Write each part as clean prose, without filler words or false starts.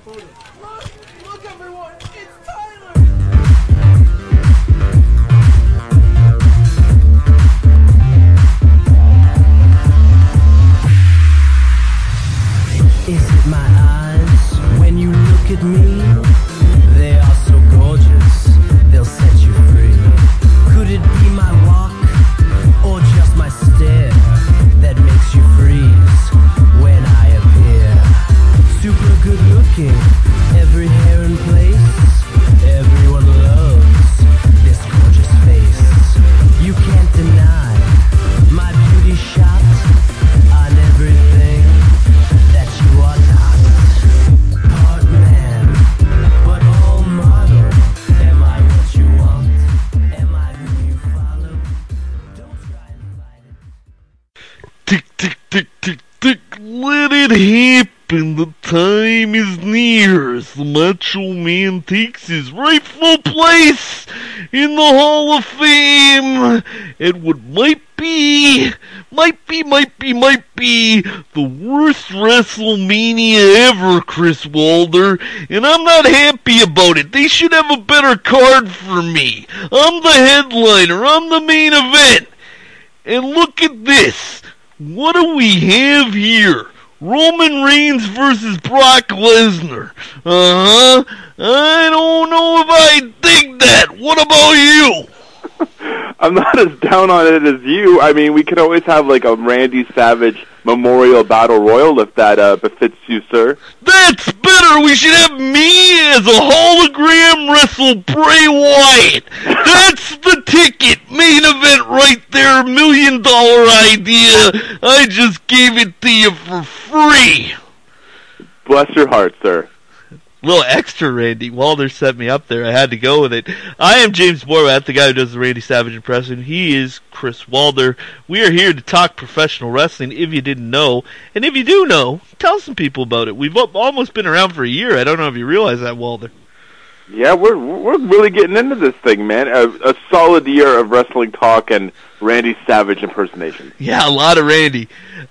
Look, everyone, it's Tyler! Is it my eyes when you look at me? They are so gorgeous, they'll set you free. Could it be my walk or just my stare that makes you freeze when I appear? Super good looking, every hair in place. Everyone loves this gorgeous face. You can't deny my beauty shot on everything that you are not. Part man, but all model. Am I what you want? Am I who you follow? Don't try and fight it. Tick, tick, tick, tick, tick, let it happen. The time is near as the Macho Man takes his rightful place in the Hall of Fame at what might be the worst WrestleMania ever, Chris Wilder, and I'm not happy about it. They should have a better card for me. I'm the headliner, I'm the main event. And look at this. What do we have here? Roman Reigns versus Brock Lesnar. I don't know if I dig that. What about you? I'm not as down on it as you. I mean, we could always have like a Randy Savage Memorial Battle Royal if that befits you, sir. That's better. We should have me as a hologram wrestle Bray Wyatt. That's the ticket. Main event right there. $1 million idea. I just gave it to you for free. Bless your heart, sir. Little extra, Randy. Walder set me up there. I had to go with it. I am James Borwatt, the guy who does the Randy Savage impression. He is Chris Walder. We are here to talk professional wrestling, if you didn't know. And if you do know, tell some people about it. We've almost been around for a year. I don't know if you realize that, Walder. Yeah, we're really getting into this thing, man. A solid year of wrestling talk and Randy Savage impersonation. Yeah, a lot of Randy.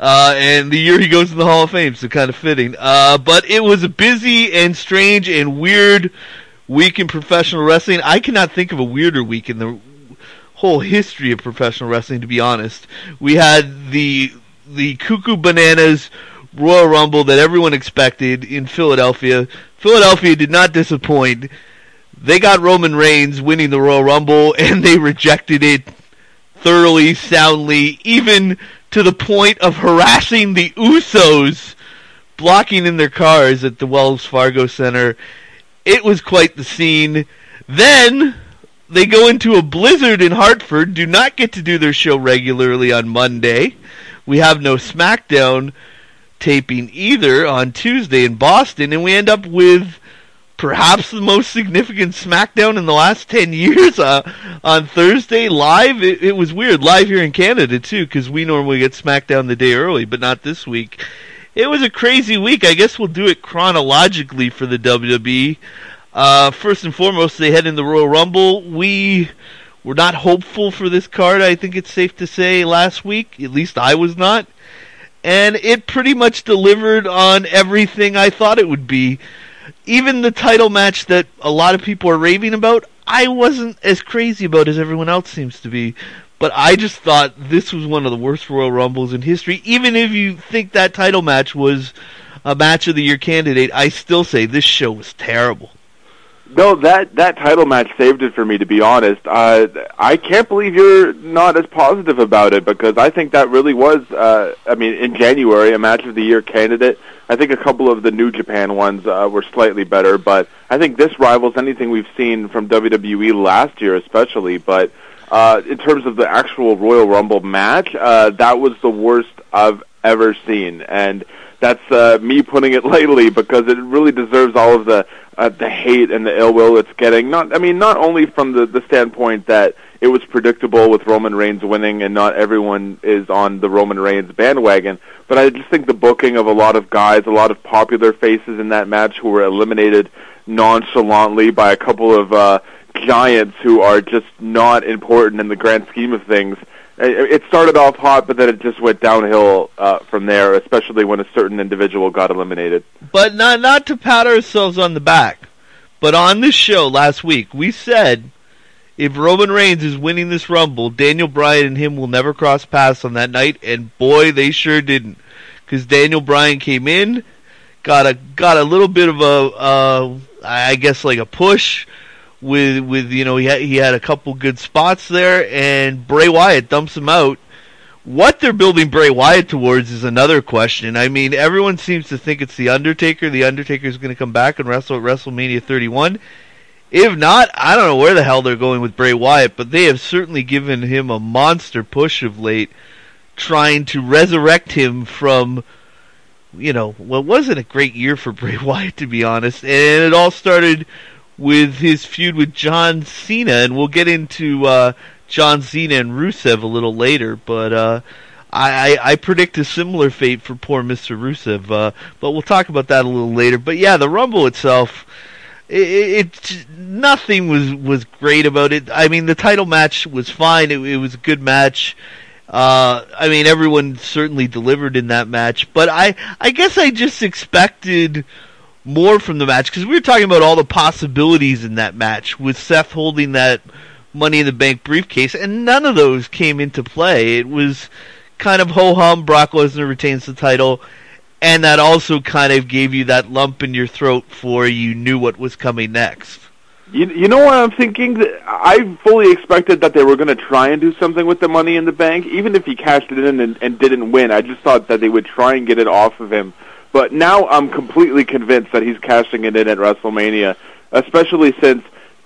And the year he goes to the Hall of Fame, so kind of fitting. But it was a busy and strange and weird week in professional wrestling. I cannot think of a weirder week in the whole history of professional wrestling, to be honest. We had the Cuckoo Bananas Royal Rumble that everyone expected in Philadelphia. Philadelphia did not disappoint. They got Roman Reigns winning the Royal Rumble, and they rejected it thoroughly, soundly, even to the point of harassing the Usos, blocking in their cars at the Wells Fargo Center. It was quite the scene. Then they go into a blizzard in Hartford, do not get to do their show regularly on Monday. We have no SmackDown taping either on Tuesday in Boston, and we end up with perhaps the most significant SmackDown in the last 10 years on Thursday live. It was weird, live here in Canada too, because we normally get SmackDown the day early, but not this week. It was a crazy week. I guess we'll do it chronologically for the WWE. First and foremost, they head in the Royal Rumble. We were not hopeful for this card, I think it's safe to say, last week. At least I was not. And it pretty much delivered on everything I thought it would be. Even the title match that a lot of people are raving about, I wasn't as crazy about as everyone else seems to be. But I just thought this was one of the worst Royal Rumbles in history. Even if you think that title match was a match of the year candidate, I still say this show was terrible. No, that title match saved it for me, to be honest. I can't believe you're not as positive about it, because I think that really was, in January, a match of the year candidate. I think a couple of the New Japan ones were slightly better, but I think this rivals anything we've seen from WWE last year especially. But in terms of the actual Royal Rumble match, that was the worst I've ever seen. And that's me putting it lightly, because it really deserves all of the hate and the ill will it's getting. Not only from the standpoint that it was predictable with Roman Reigns winning and not everyone is on the Roman Reigns bandwagon, but I just think the booking of a lot of guys, a lot of popular faces in that match who were eliminated nonchalantly by a couple of giants who are just not important in the grand scheme of things, it started off hot, but then it just went downhill from there, especially when a certain individual got eliminated. But not to pat ourselves on the back, but on this show last week, we said if Roman Reigns is winning this Rumble, Daniel Bryan and him will never cross paths on that night, and boy, they sure didn't. Because Daniel Bryan came in, got a little bit of I guess like a push with he had a couple good spots there, and Bray Wyatt dumps him out. What they're building Bray Wyatt towards is another question. I mean, everyone seems to think it's The Undertaker. The Undertaker's going to come back and wrestle at WrestleMania 31. If not, I don't know where the hell they're going with Bray Wyatt, but they have certainly given him a monster push of late, trying to resurrect him from, what wasn't a great year for Bray Wyatt, to be honest. And it all started with his feud with John Cena, and we'll get into John Cena and Rusev a little later, but I predict a similar fate for poor Mr. Rusev, but we'll talk about that a little later. But yeah, the Rumble itself, nothing was great about it. I mean, the title match was fine. It was a good match. I mean, everyone certainly delivered in that match, but I guess I just expected more from the match, because we were talking about all the possibilities in that match, with Seth holding that Money in the Bank briefcase, and none of those came into play. It was kind of ho-hum, Brock Lesnar retains the title, and that also kind of gave you that lump in your throat for you knew what was coming next. You know what I'm thinking? I fully expected that they were going to try and do something with the Money in the Bank. Even if he cashed it in and didn't win, I just thought that they would try and get it off of him. But now I'm completely convinced that he's cashing it in at WrestleMania, especially since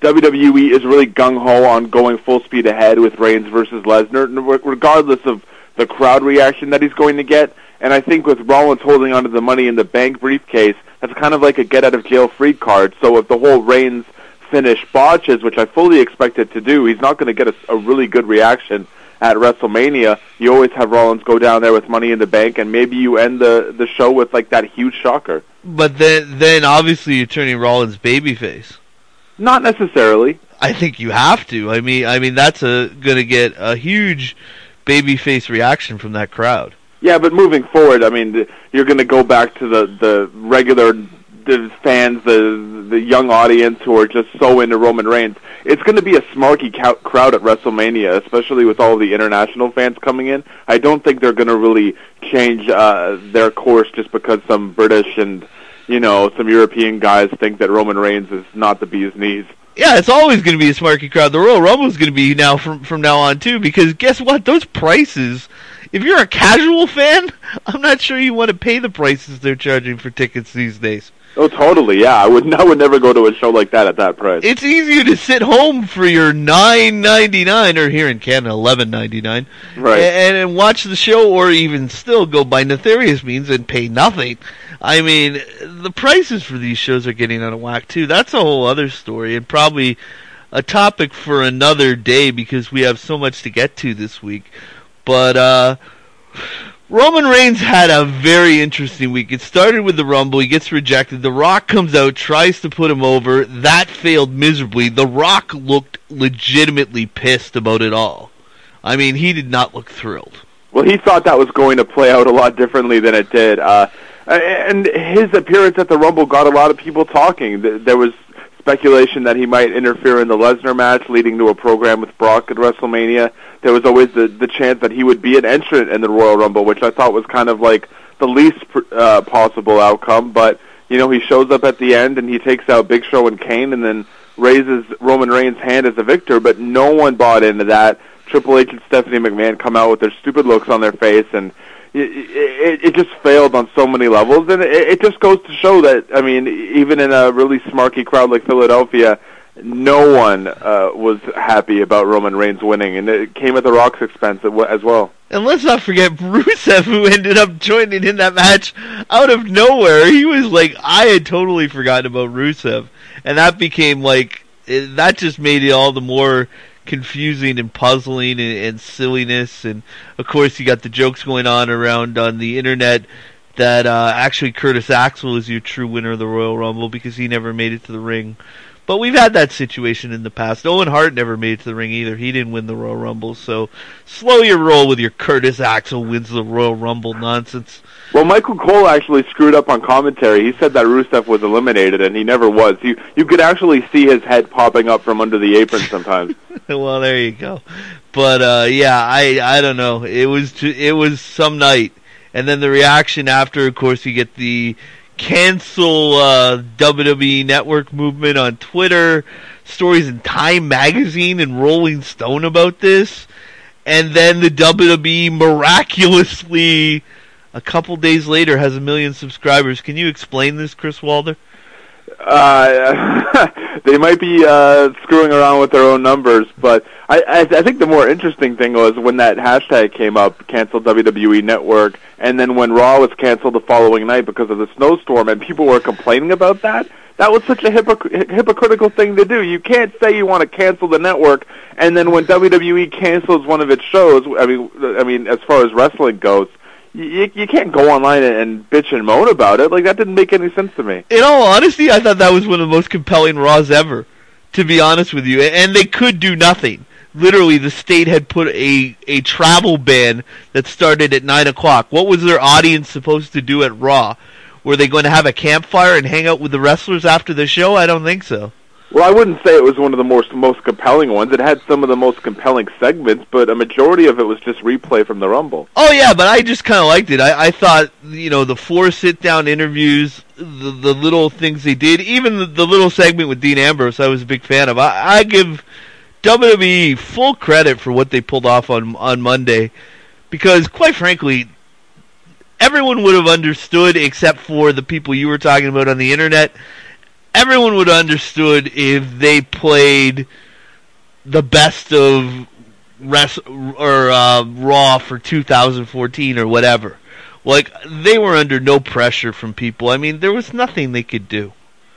WWE is really gung-ho on going full speed ahead with Reigns versus Lesnar, regardless of the crowd reaction that he's going to get. And I think with Rollins holding onto the Money in the Bank briefcase, that's kind of like a get-out-of-jail-free card. So if the whole Reigns finish botches, which I fully expect it to do, he's not going to get a really good reaction at WrestleMania. You always have Rollins go down there with Money in the Bank, and maybe you end the show with like that huge shocker. But then obviously you're turning Rollins babyface. Not necessarily. I think you have to. I mean that's going to get a huge babyface reaction from that crowd. Yeah, but moving forward, I mean, you're going to go back to the regular fans, the young audience who are just so into Roman Reigns. It's going to be a smarky crowd at WrestleMania, especially with all the international fans coming in. I don't think they're going to really change their course just because some British and some European guys think that Roman Reigns is not the bee's knees. Yeah, it's always going to be a smarky crowd. The Royal Rumble is going to be now from now on too, because guess what? Those prices, if you're a casual fan, I'm not sure you want to pay the prices they're charging for tickets these days. Oh, totally. Yeah, I would never go to a show like that at that price. It's easier to sit home for your $9.99, or here in Canada $11.99, right, and watch the show, or even still go by nefarious means and pay nothing. I mean, the prices for these shows are getting out of whack too. That's a whole other story, and probably a topic for another day, because we have so much to get to this week. But Roman Reigns had a very interesting week. It started with the Rumble. He gets rejected. The Rock comes out, tries to put him over. That failed miserably. The Rock looked legitimately pissed about it all. I mean, he did not look thrilled. Well, he thought that was going to play out a lot differently than it did. And his appearance at the Rumble got a lot of people talking. There was speculation that he might interfere in the Lesnar match, leading to a program with Brock at WrestleMania. There was always the chance that he would be an entrant in the Royal Rumble, which I thought was kind of like the least possible outcome. But, he shows up at the end and he takes out Big Show and Kane and then raises Roman Reigns' hand as a victor, but no one bought into that. Triple H and Stephanie McMahon come out with their stupid looks on their face, and it just failed on so many levels. And it just goes to show that, I mean, even in a really smarky crowd like Philadelphia, no one was happy about Roman Reigns winning, and it came at The Rock's expense as well. And let's not forget Rusev, who ended up joining in that match out of nowhere. He was like, I had totally forgotten about Rusev, and that became that just made it all the more confusing and puzzling and silliness. And of course you got the jokes going on around on the internet that actually Curtis Axel is your true winner of the Royal Rumble because he never made it to the ring. But we've had that situation in the past. Owen Hart never made it to the ring either. He didn't win the Royal Rumble, so slow your roll with your Curtis Axel wins the Royal Rumble nonsense. Well, Michael Cole actually screwed up on commentary. He said that Rusev was eliminated, and he never was. You could actually see his head popping up from under the apron sometimes. Well, there you go. But yeah, I don't know. It was some night, and then the reaction after. Of course, you get the cancel WWE Network movement on Twitter, stories in Time Magazine and Rolling Stone about this, and then the WWE miraculously, a couple days later, has 1 million subscribers. Can you explain this, Chris Walder? They might be screwing around with their own numbers, but I think the more interesting thing was when that hashtag came up, cancel WWE Network, and then when Raw was canceled the following night because of the snowstorm, and people were complaining about that. That was such a hypocritical thing to do. You can't say you want to cancel the network, and then when WWE cancels one of its shows, I mean, as far as wrestling goes, you can't go online and bitch and moan about it. Like, that didn't make any sense to me. In all honesty, I thought that was one of the most compelling Raws ever, to be honest with you. And they could do nothing. Literally, the state had put a travel ban that started at 9 o'clock. What was their audience supposed to do at Raw? Were they going to have a campfire and hang out with the wrestlers after the show? I don't think so. Well, I wouldn't say it was one of the most compelling ones. It had some of the most compelling segments, but a majority of it was just replay from the Rumble. Oh, yeah, but I just kind of liked it. I thought, the 4 sit-down interviews, the little things they did, even the little segment with Dean Ambrose, I was a big fan of. I give WWE full credit for what they pulled off on Monday, because, quite frankly, everyone would have understood, except for the people you were talking about on the internet. Everyone would have understood if they played the best of Raw for 2014 or whatever. Like, they were under no pressure from people. I mean, there was nothing they could do.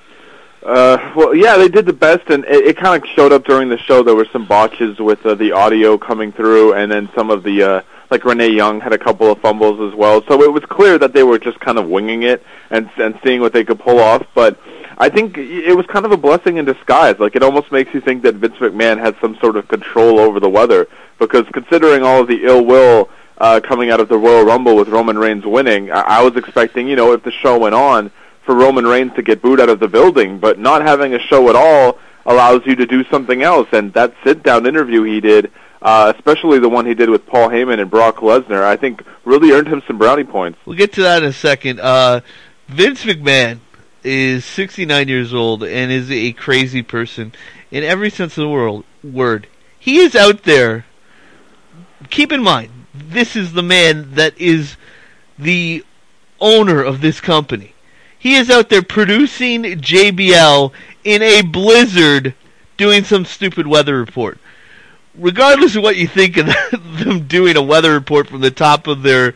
Well, yeah, they did the best, and it kind of showed up during the show. There were some botches with the audio coming through, and then some of the, like Renee Young had a couple of fumbles as well. So it was clear that they were just kind of winging it and seeing what they could pull off. But I think it was kind of a blessing in disguise. Like, it almost makes you think that Vince McMahon had some sort of control over the weather, because considering all of the ill will coming out of the Royal Rumble with Roman Reigns winning, I was expecting, if the show went on, for Roman Reigns to get booed out of the building. But not having a show at all allows you to do something else, and that sit-down interview he did, especially the one he did with Paul Heyman and Brock Lesnar, I think really earned him some brownie points. We'll get to that in a second. Vince McMahon is 69 years old and is a crazy person in every sense of the word. He is out there. Keep in mind, this is the man that is the owner of this company. He is out there producing JBL in a blizzard, doing some stupid weather report. Regardless of what you think of them doing a weather report from the top of their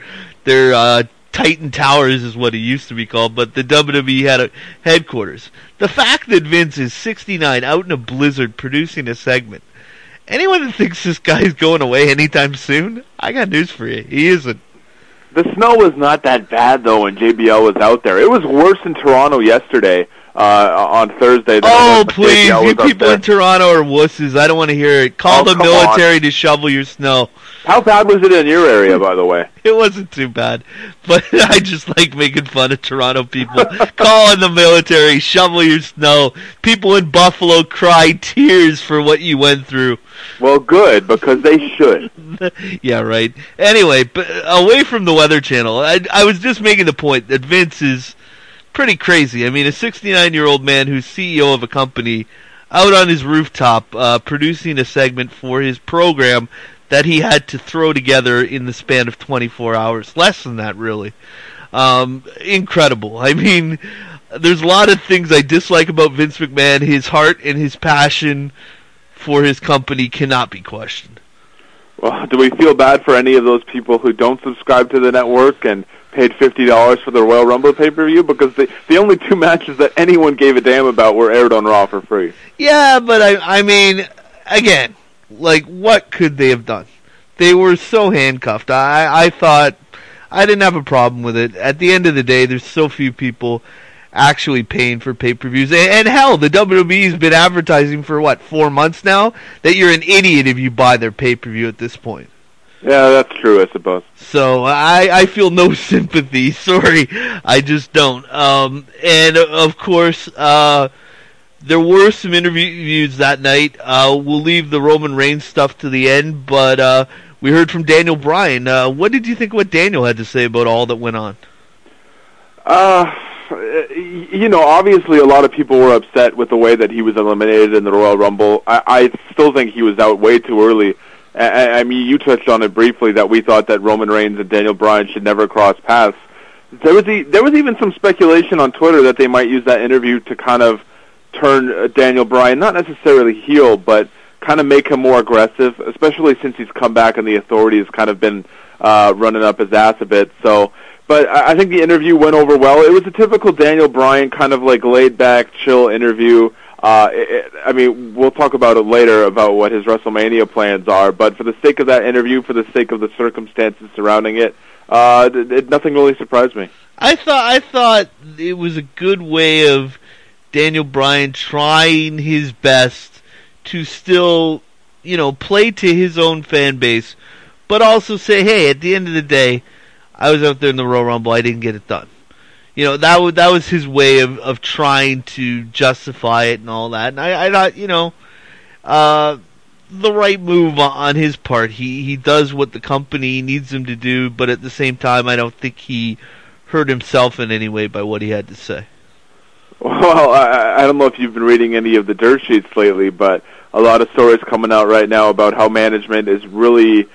Titan Towers is what it used to be called, but the WWE headquarters. The fact that Vince is 69 out in a blizzard producing a segment, anyone that thinks this guy's going away anytime soon, I got news for you. He isn't. The snow was not that bad, though, when JBL was out there. It was worse in Toronto yesterday on Thursday. Oh, please, you people in Toronto are wusses. I don't want to hear it. Call the military to shovel your snow. How bad was it in your area, by the way? It wasn't too bad, but I just like making fun of Toronto people. Call in the military, shovel your snow. People in Buffalo cry tears for what you went through. Well, good, because they should. Yeah, right. Anyway, but away from the Weather Channel, I was just making the point that Vince is pretty crazy. I mean, a 69-year-old man who's CEO of a company out on his rooftop producing a segment for his program that he had to throw together in the span of 24 hours. Less than that, really. Incredible. I mean, there's a lot of things I dislike about Vince McMahon. His heart and his passion for his company cannot be questioned. Well, do we feel bad for any of those people who don't subscribe to the network and paid $50 for the Royal Rumble pay-per-view? Because the only 2 matches that anyone gave a damn about were aired on Raw for free. Yeah, but I mean, again, like, what could they have done? They were so handcuffed. I thought I didn't have a problem with it. At the end of the day, there's so few people. actually paying for pay-per-views. And hell, the WWE's been advertising for, 4 months now, that you're an idiot if you buy their pay-per-view at this point. Yeah, that's true, I suppose. So I feel no sympathy. Sorry, I just don't. And, of course, there were some interviews that night. We'll leave the Roman Reigns stuff to the end, but we heard from Daniel Bryan. What did you think of what Daniel had to say about all that went on? Obviously a lot of people were upset with the way that he was eliminated in the Royal Rumble. I still think he was out way too early. I mean, you touched on it briefly that we thought that Roman Reigns and Daniel Bryan should never cross paths. There was even some speculation on Twitter that they might use that interview to kind of turn Daniel Bryan, not necessarily heel, but kind of make him more aggressive, especially since he's come back and the Authority has kind of been running up his ass a bit. So, but I think the interview went over well. It was a typical Daniel Bryan kind of like laid-back, chill interview. I mean, we'll talk about it later about what his WrestleMania plans are, but for the sake of that interview, for the sake of the circumstances surrounding it, nothing really surprised me. I thought it was a good way of Daniel Bryan trying his best to still, play to his own fan base, but also say, hey, at the end of the day, I was out there in the Royal Rumble, I didn't get it done. That was his way of trying to justify it and all that. And I thought, the right move on his part. He does what the company needs him to do, but at the same time, I don't think he hurt himself in any way by what he had to say. Well, I don't know if you've been reading any of the dirt sheets lately, but a lot of stories coming out right now about how management is really...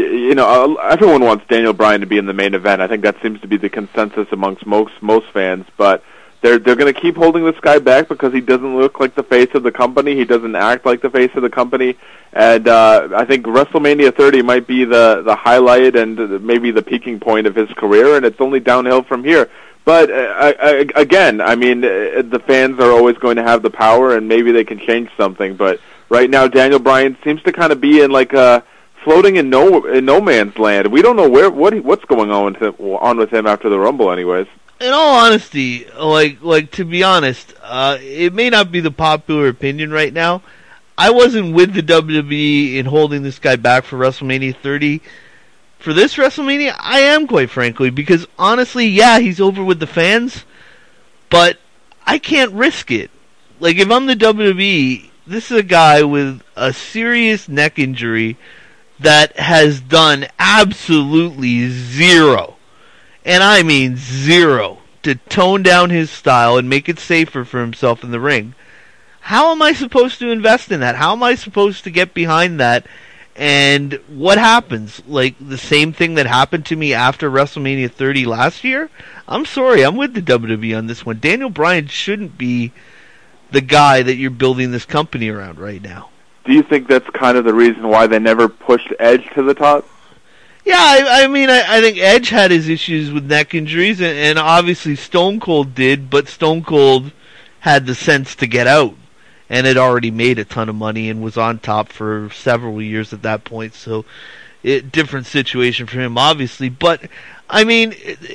everyone wants Daniel Bryan to be in the main event. I think that seems to be the consensus amongst most fans. But they're going to keep holding this guy back because he doesn't look like the face of the company. He doesn't act like the face of the company. And I think WrestleMania 30 might be the highlight and maybe the peaking point of his career, and it's only downhill from here. But again, I mean, the fans are always going to have the power, and maybe they can change something. But right now, Daniel Bryan seems to kind of be in like a floating in no man's land. We don't know what's going on with him after the Rumble, anyways. In all honesty, like to be honest, it may not be the popular opinion right now. I wasn't with the WWE in holding this guy back for WrestleMania 30. For this WrestleMania, I am, quite frankly, because honestly, yeah, he's over with the fans, but I can't risk it. Like, if I'm the WWE, this is a guy with a serious neck injury that has done absolutely zero, and I mean zero, to tone down his style and make it safer for himself in the ring. How am I supposed to invest in that? How am I supposed to get behind that? And what happens? Like, the same thing that happened to me after WrestleMania 30 last year? I'm sorry, I'm with the WWE on this one. Daniel Bryan shouldn't be the guy that you're building this company around right now. Do you think that's kind of the reason why they never pushed Edge to the top? Yeah, I mean, I think Edge had his issues with neck injuries, and obviously Stone Cold did, but Stone Cold had the sense to get out and had already made a ton of money and was on top for several years at that point, so different situation for him, obviously. But, I mean,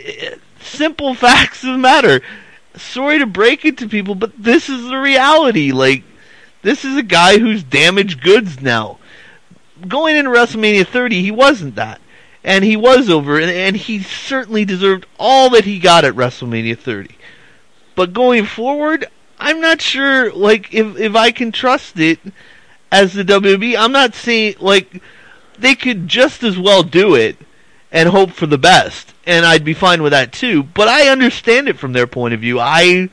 simple facts of the matter. Sorry to break it to people, but this is the reality. Like, this is a guy who's damaged goods now. Going into WrestleMania 30, he wasn't that. And he was over, and he certainly deserved all that he got at WrestleMania 30. But going forward, I'm not sure, like, if I can trust it as the WWE. I'm not saying, like, they could just as well do it and hope for the best, and I'd be fine with that too. But I understand it from their point of view. I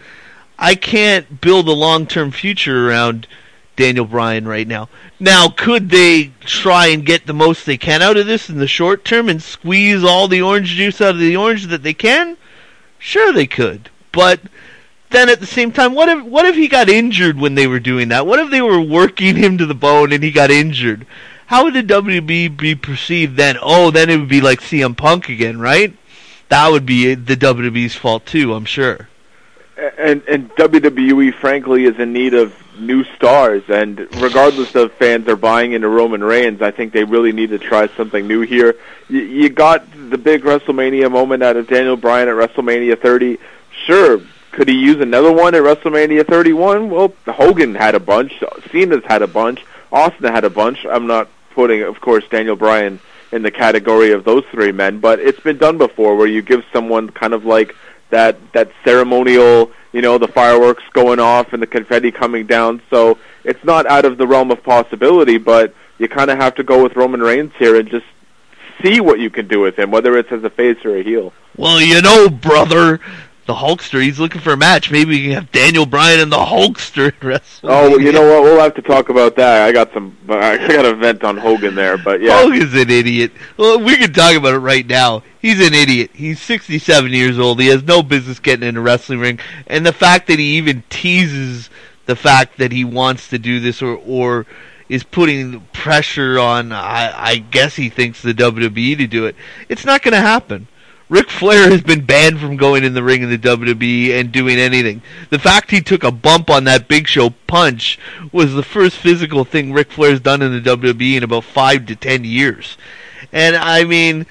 can't build a long-term future around Daniel Bryan right now. Now, could they try and get the most they can out of this in the short term and squeeze all the orange juice out of the orange that they can? Sure, they could. But then at the same time, what if he got injured when they were doing that? What if they were working him to the bone and he got injured? How would the WWE be perceived then? Oh, then it would be like CM Punk again, right? That would be the WWE's fault too, I'm sure. And WWE, frankly, is in need of new stars. And regardless of fans are buying into Roman Reigns, I think they really need to try something new here. You got the big WrestleMania moment out of Daniel Bryan at WrestleMania 30. Sure, Could he use another one at WrestleMania 31? Well, Hogan had a bunch. Cena's had a bunch. Austin had a bunch. I'm not putting, of course, Daniel Bryan in the category of those three men, but it's been done before where you give someone kind of like that ceremonial, the fireworks going off and the confetti coming down. So it's not out of the realm of possibility, but you kind of have to go with Roman Reigns here and just see what you can do with him, whether it's as a face or a heel. Well, brother, the Hulkster, he's looking for a match. Maybe we can have Daniel Bryan and the Hulkster wrestle. Oh, well, you know what? We'll have to talk about that. I got a vent on Hogan there, but yeah. Hogan's an idiot. Well, we can talk about it right now. He's an idiot. He's 67 years old. He has no business getting in a wrestling ring. And the fact that he even teases the fact that he wants to do this or is putting pressure on, I guess he thinks, the WWE to do it, it's not going to happen. Ric Flair has been banned from going in the ring in the WWE and doing anything. The fact he took a bump on that Big Show punch was the first physical thing Ric Flair's done in the WWE in about 5 to 10 years. And I mean,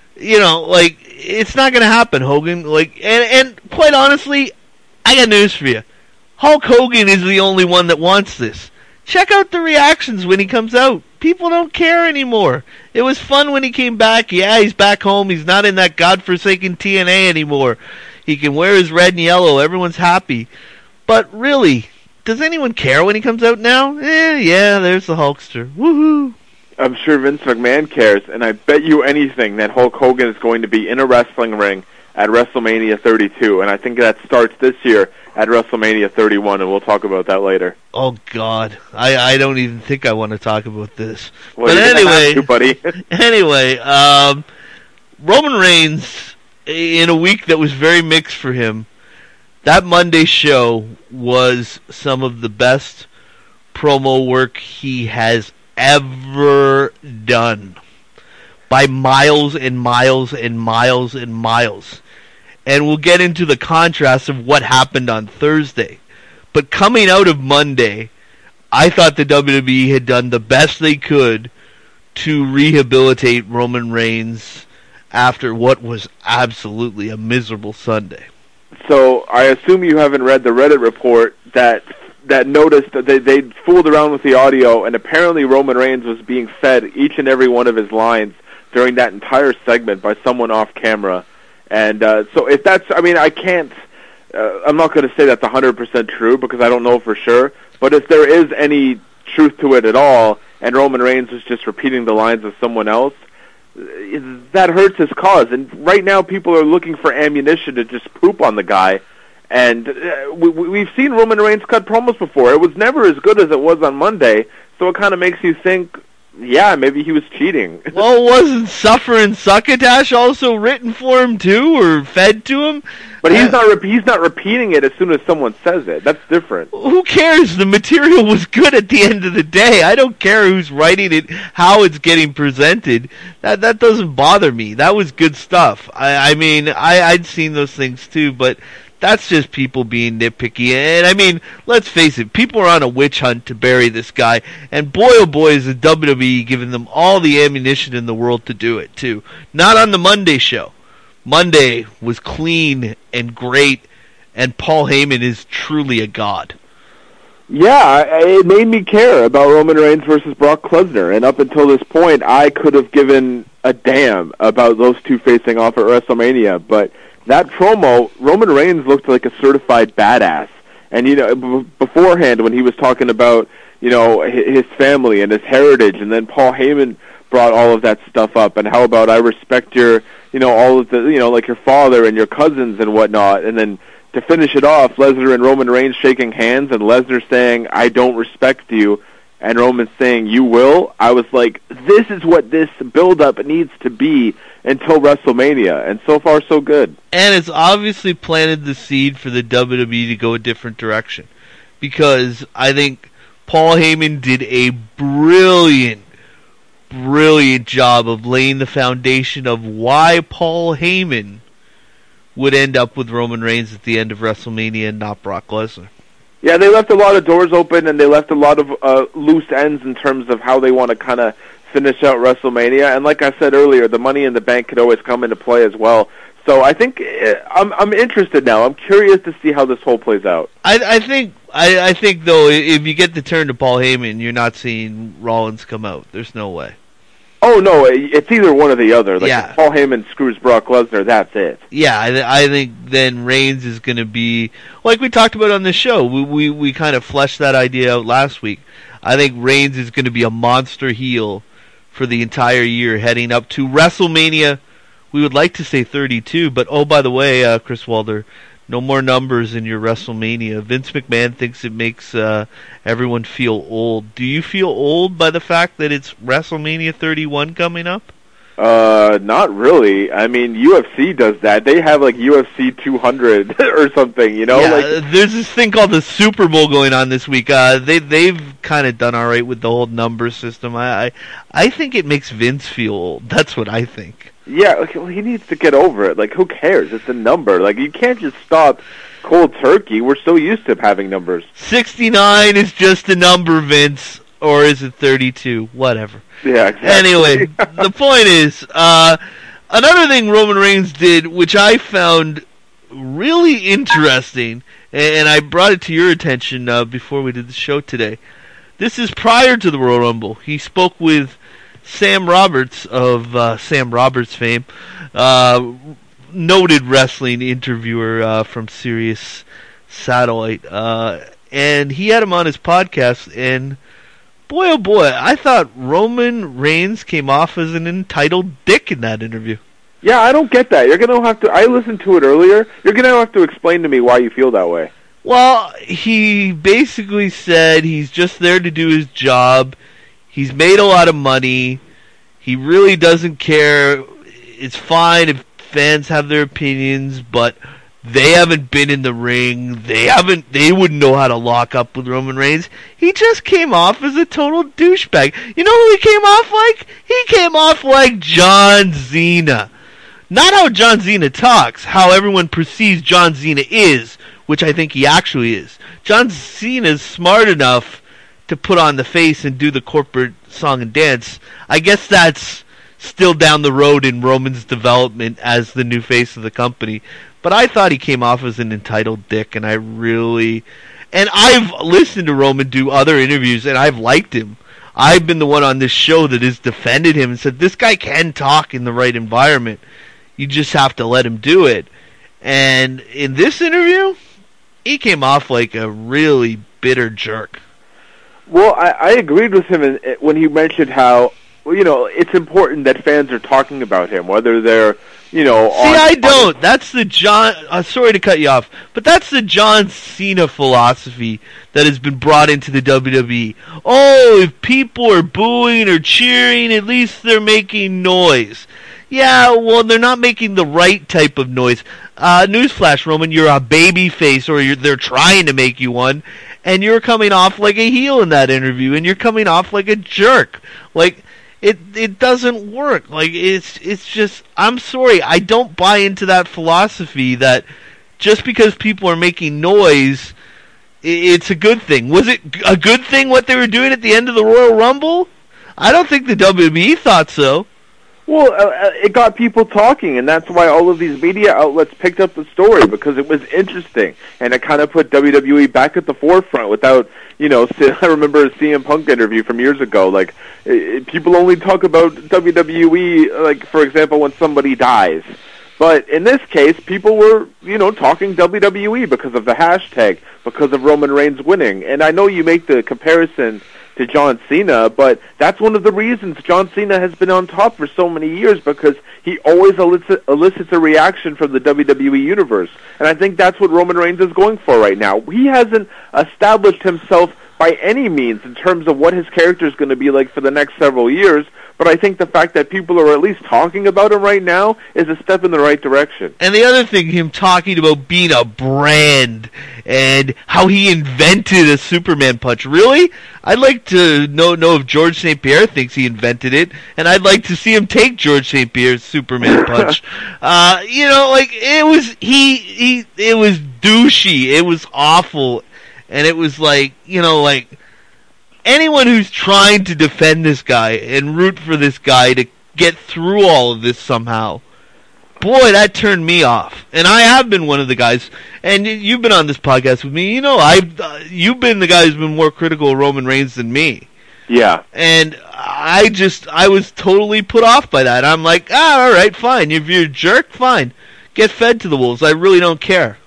it's not going to happen, Hogan. And quite honestly, I got news for you. Hulk Hogan is the only one that wants this. Check out the reactions when he comes out. People don't care anymore. It was fun when he came back. Yeah, he's back home. He's not in that godforsaken TNA anymore. He can wear his red and yellow. Everyone's happy. But really, does anyone care when he comes out now? Yeah, there's the Hulkster. Woohoo! I'm sure Vince McMahon cares, and I bet you anything that Hulk Hogan is going to be in a wrestling ring at WrestleMania 32, and I think that starts this year at WrestleMania 31, and we'll talk about that later. Oh, God. I don't even think I want to talk about this. Well, but anyway, buddy. Anyway, Roman Reigns, in a week that was very mixed for him, that Monday show was some of the best promo work he has ever done. By miles and miles and miles and miles. And we'll get into the contrast of what happened on Thursday. But coming out of Monday, I thought the WWE had done the best they could to rehabilitate Roman Reigns after what was absolutely a miserable Sunday. So I assume you haven't read the Reddit report that noticed that they fooled around with the audio, and apparently Roman Reigns was being fed each and every one of his lines during that entire segment by someone off camera. And so if that's, I can't, I'm not going to say that's 100% true because I don't know for sure, but if there is any truth to it at all, and Roman Reigns was just repeating the lines of someone else, that hurts his cause. And right now people are looking for ammunition to just poop on the guy. And we've seen Roman Reigns cut promos before. It was never as good as it was on Monday, so it kind of makes you think, yeah, maybe he was cheating. Well, wasn't Suffer and Succotash also written for him too, or fed to him? But he's not repeating it as soon as someone says it. That's different. Who cares? The material was good at the end of the day. I don't care who's writing it, how it's getting presented. That doesn't bother me. That was good stuff. I'd seen those things too, but that's just people being nitpicky. And let's face it, people are on a witch hunt to bury this guy. And boy, oh boy, is the WWE giving them all the ammunition in the world to do it, too. Not on the Monday show. Monday was clean and great, and Paul Heyman is truly a god. Yeah, it made me care about Roman Reigns versus Brock Lesnar. And up until this point, I could have given a damn about those two facing off at WrestleMania. But that promo, Roman Reigns looked like a certified badass. And, beforehand when he was talking about, his family and his heritage, and then Paul Heyman brought all of that stuff up, and how about I respect your, all of the, like your father and your cousins and whatnot. And then to finish it off, Lesnar and Roman Reigns shaking hands, and Lesnar saying, I don't respect you, and Roman saying, you will. I was like, this is what this build-up needs to be until WrestleMania, and so far so good. And it's obviously planted the seed for the WWE to go a different direction, because I think Paul Heyman did a brilliant job of laying the foundation of why Paul Heyman would end up with Roman Reigns at the end of WrestleMania and not Brock Lesnar. Yeah, they left a lot of doors open, and they left a lot of loose ends in terms of how they want to kind of finish out WrestleMania. And like I said earlier, the Money in the Bank could always come into play as well. So I think I'm interested now. I'm curious to see how this whole plays out. I think though, if you get the turn to Paul Heyman, you're not seeing Rollins come out. There's no way. Oh no, it's either one or the other. Like Yeah. if Paul Heyman screws Brock Lesnar, that's it. Yeah, I think then Reigns is going to be like we talked about on the show. We kind of fleshed that idea out last week. I think Reigns is going to be a monster heel for the entire year, heading up to WrestleMania. We would like to say 32, but oh, by the way, Chris Walder, no more numbers in your WrestleMania. Vince McMahon thinks it makes everyone feel old. Do you feel old by the fact that it's WrestleMania 31 coming up? Not really. I mean, UFC does that. They have like UFC 200 or something, you know? Yeah, like there's this thing called the Super Bowl going on this week. They've kind of done all right with the whole number system. I think it makes Vince feel old. That's what I think. yeah, okay, well, he needs to get over it. Like, who cares? It's a number. Like, you can't just stop cold turkey. We're so used to having numbers. 69 is just a number, Vince, or is it 32? Whatever. Yeah, exactly. Anyway, the point is, another thing Roman Reigns did, which I found really interesting, and I brought it to your attention before we did the show today. This is prior to the Royal Rumble. He spoke with Sam Roberts of Sam Roberts fame, noted wrestling interviewer from Sirius Satellite, and he had him on his podcast, and boy, oh boy, I thought Roman Reigns came off as an entitled dick in that interview. Yeah, I don't get that. You're going to have to... I listened to it earlier. You're going to have to explain to me why you feel that way. Well, he basically said he's just there to do his job. He's made a lot of money. He really doesn't care. It's fine if fans have their opinions, but they haven't been in the ring. They wouldn't know how to lock up with Roman Reigns. He just came off as a total douchebag. You know who he came off like? He came off like John Cena. Not how John Cena talks, how everyone perceives John Cena is, which I think he actually is. John Cena is smart enough to put on the face and do the corporate song and dance. I guess that's still down the road in Roman's development as the new face of the company. But I thought he came off as an entitled dick, and I've listened to Roman do other interviews, and I've liked him. I've been the one on this show that has defended him and said, this guy can talk in the right environment. You just have to let him do it. And in this interview, he came off like a really bitter jerk. Well, I agreed with him when he mentioned how, well, it's important that fans are talking about him, whether they're, I don't. That's the John... sorry to cut you off, but that's the John Cena philosophy that has been brought into the WWE. Oh, if people are booing or cheering, at least they're making noise. Yeah, well, they're not making the right type of noise. Newsflash, Roman, you're a baby face, or they're trying to make you one, and you're coming off like a heel in that interview, and you're coming off like a jerk. Like, it doesn't work. Like, it's just, I'm sorry, I don't buy into that philosophy that just because people are making noise, it's a good thing. Was it a good thing what they were doing at the end of the Royal Rumble? I don't think the WWE thought so. Well, it got people talking, and that's why all of these media outlets picked up the story, because it was interesting, and it kind of put WWE back at the forefront without, I remember a CM Punk interview from years ago, like, people only talk about WWE, like, for example, when somebody dies. But in this case, people were, talking WWE because of the hashtag, because of Roman Reigns winning. And I know you make the comparison to John Cena, but that's one of the reasons John Cena has been on top for so many years, because he always elicits a reaction from the WWE universe. And I think that's what Roman Reigns is going for right now. He hasn't established himself by any means in terms of what his character is going to be like for the next several years, but I think the fact that people are at least talking about him right now is a step in the right direction. And the other thing, him talking about being a brand and how he invented a Superman punch. Really? I'd like to know if George St. Pierre thinks he invented it, and I'd like to see him take George St. Pierre's Superman punch. It was douchey. It was awful. And it was anyone who's trying to defend this guy and root for this guy to get through all of this somehow, boy, that turned me off. And I have been one of the guys, and you've been on this podcast with me. You know, you've been the guy who's been more critical of Roman Reigns than me. Yeah. And I was totally put off by that. I'm like, all right, fine. If you're a jerk, fine. Get fed to the wolves. I really don't care.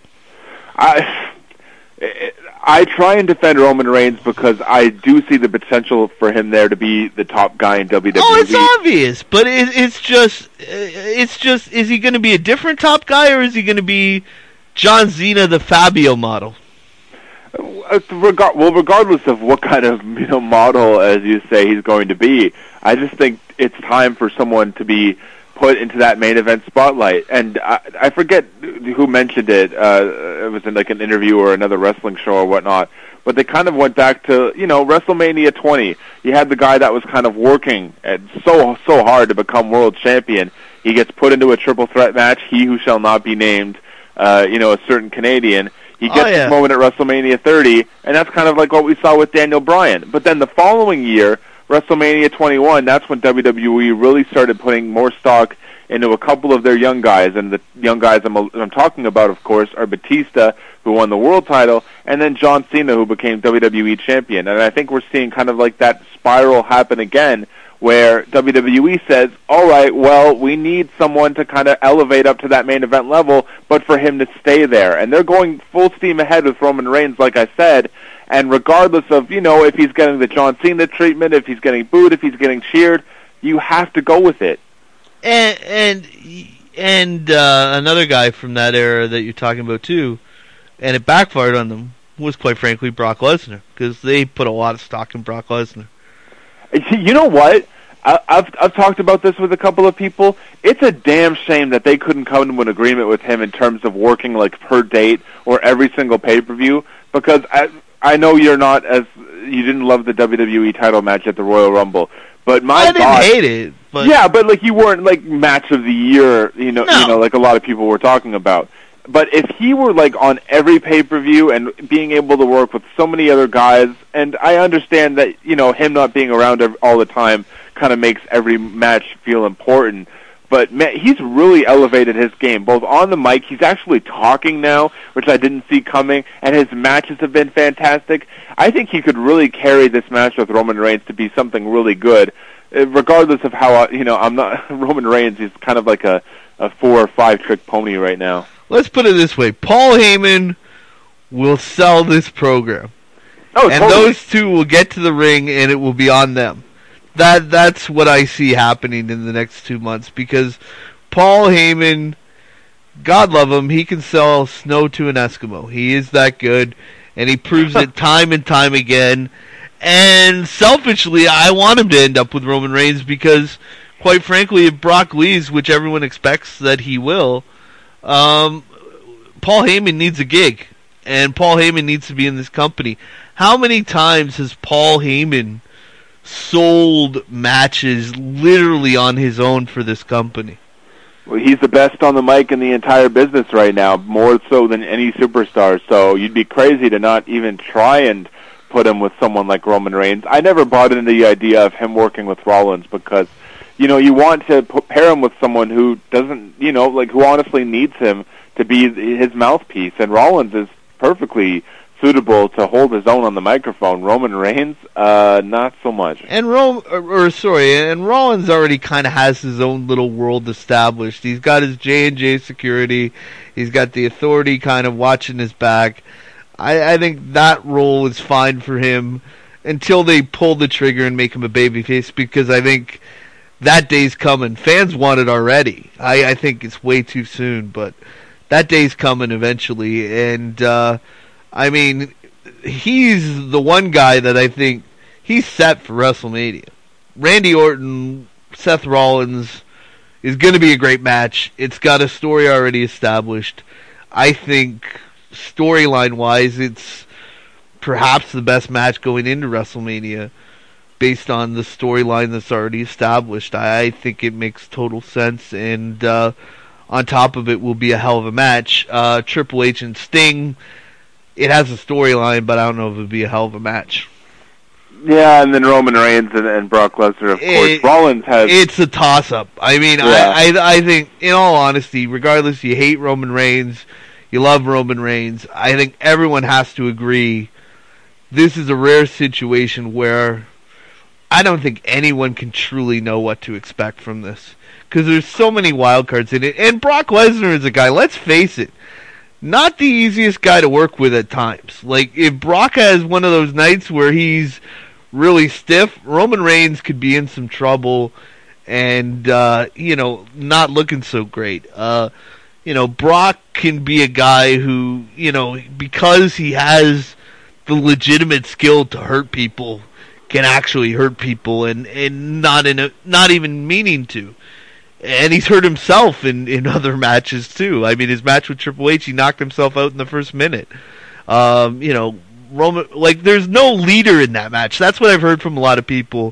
I try and defend Roman Reigns because I do see the potential for him there to be the top guy in WWE. Oh, it's obvious, but it's just, is he going to be a different top guy, or is he going to be John Cena, the Fabio model? Regardless of what kind of model, as you say, he's going to be, I just think it's time for someone to be put into that main event spotlight. And I forget who mentioned it. It was in like an interview or another wrestling show or whatnot. But they kind of went back to, WrestleMania 20. You had the guy that was kind of working so hard to become world champion. He gets put into a triple threat match, he who shall not be named, a certain Canadian. He gets this moment at WrestleMania 30, and that's kind of like what we saw with Daniel Bryan. But then the following year, WrestleMania 21, that's when WWE really started putting more stock into a couple of their young guys. And the young guys I'm talking about, of course, are Batista, who won the world title, and then John Cena, who became WWE champion. And I think we're seeing kind of like that spiral happen again, where WWE says, all right, well, we need someone to kind of elevate up to that main event level, but for him to stay there. And they're going full steam ahead with Roman Reigns, like I said, and regardless of, if he's getting the John Cena treatment, if he's getting booed, if he's getting cheered, you have to go with it. And another guy from that era that you're talking about too, and it backfired on them, was quite frankly Brock Lesnar, because they put a lot of stock in Brock Lesnar. You know what? I've talked about this with a couple of people. It's a damn shame that they couldn't come to an agreement with him in terms of working like per date or every single pay-per-view, because I know you didn't love the WWE title match at the Royal Rumble, but I didn't hate it. But yeah, but like you weren't like match of the year, like a lot of people were talking about. But if he were like on every pay-per-view and being able to work with so many other guys, and I understand that him not being around all the time kind of makes every match feel important. But man, he's really elevated his game, both on the mic. He's actually talking now, which I didn't see coming, and his matches have been fantastic. I think he could really carry this match with Roman Reigns to be something really good, regardless of how, I'm not Roman Reigns. He's kind of like a 4 or 5 trick pony right now. Let's put it this way. Paul Heyman will sell this program. Oh, and totally. Those two will get to the ring, and it will be on them. That's what I see happening in the next 2 months, because Paul Heyman, God love him, he can sell snow to an Eskimo. He is that good, and he proves it time and time again. And selfishly, I want him to end up with Roman Reigns, because, quite frankly, if Brock leaves, which everyone expects that he will, Paul Heyman needs a gig, and Paul Heyman needs to be in this company. How many times has Paul Heyman sold matches literally on his own for this company? Well, he's the best on the mic in the entire business right now, more so than any superstar. So you'd be crazy to not even try and put him with someone like Roman Reigns. I never bought into the idea of him working with Rollins, because you want to pair him with someone who doesn't, who honestly needs him to be his mouthpiece. And Rollins is perfectly suitable to hold his own on the microphone. Roman Reigns, not so much. And Rollins already kind of has his own little world established. He's got his J&J security. He's got the Authority kind of watching his back. I think that role is fine for him until they pull the trigger and make him a babyface, because I think that day's coming. Fans want it already. I think it's way too soon, but that day's coming eventually. And he's the one guy that I think he's set for WrestleMania. Randy Orton, Seth Rollins is going to be a great match. It's got a story already established. I think storyline-wise, it's perhaps the best match going into WrestleMania based on the storyline that's already established. I think it makes total sense, and on top of it will be a hell of a match. Triple H and Sting, it has a storyline, but I don't know if it would be a hell of a match. Yeah, and then Roman Reigns and Brock Lesnar, of course. Rollins has... It's a toss-up. I mean, Yeah. I think, in all honesty, regardless, you hate Roman Reigns, you love Roman Reigns, I think everyone has to agree this is a rare situation where I don't think anyone can truly know what to expect from this. Because there's so many wild cards in it. And Brock Lesnar is a guy, let's face it, not the easiest guy to work with at times. Like, if Brock has one of those nights where he's really stiff, Roman Reigns could be in some trouble and, not looking so great. Brock can be a guy who, because he has the legitimate skill to hurt people, can actually hurt people and not even meaning to. And he's hurt himself in other matches too. I mean, his match with Triple H, he knocked himself out in the first minute. Roman, there's no leader in that match. That's what I've heard from a lot of people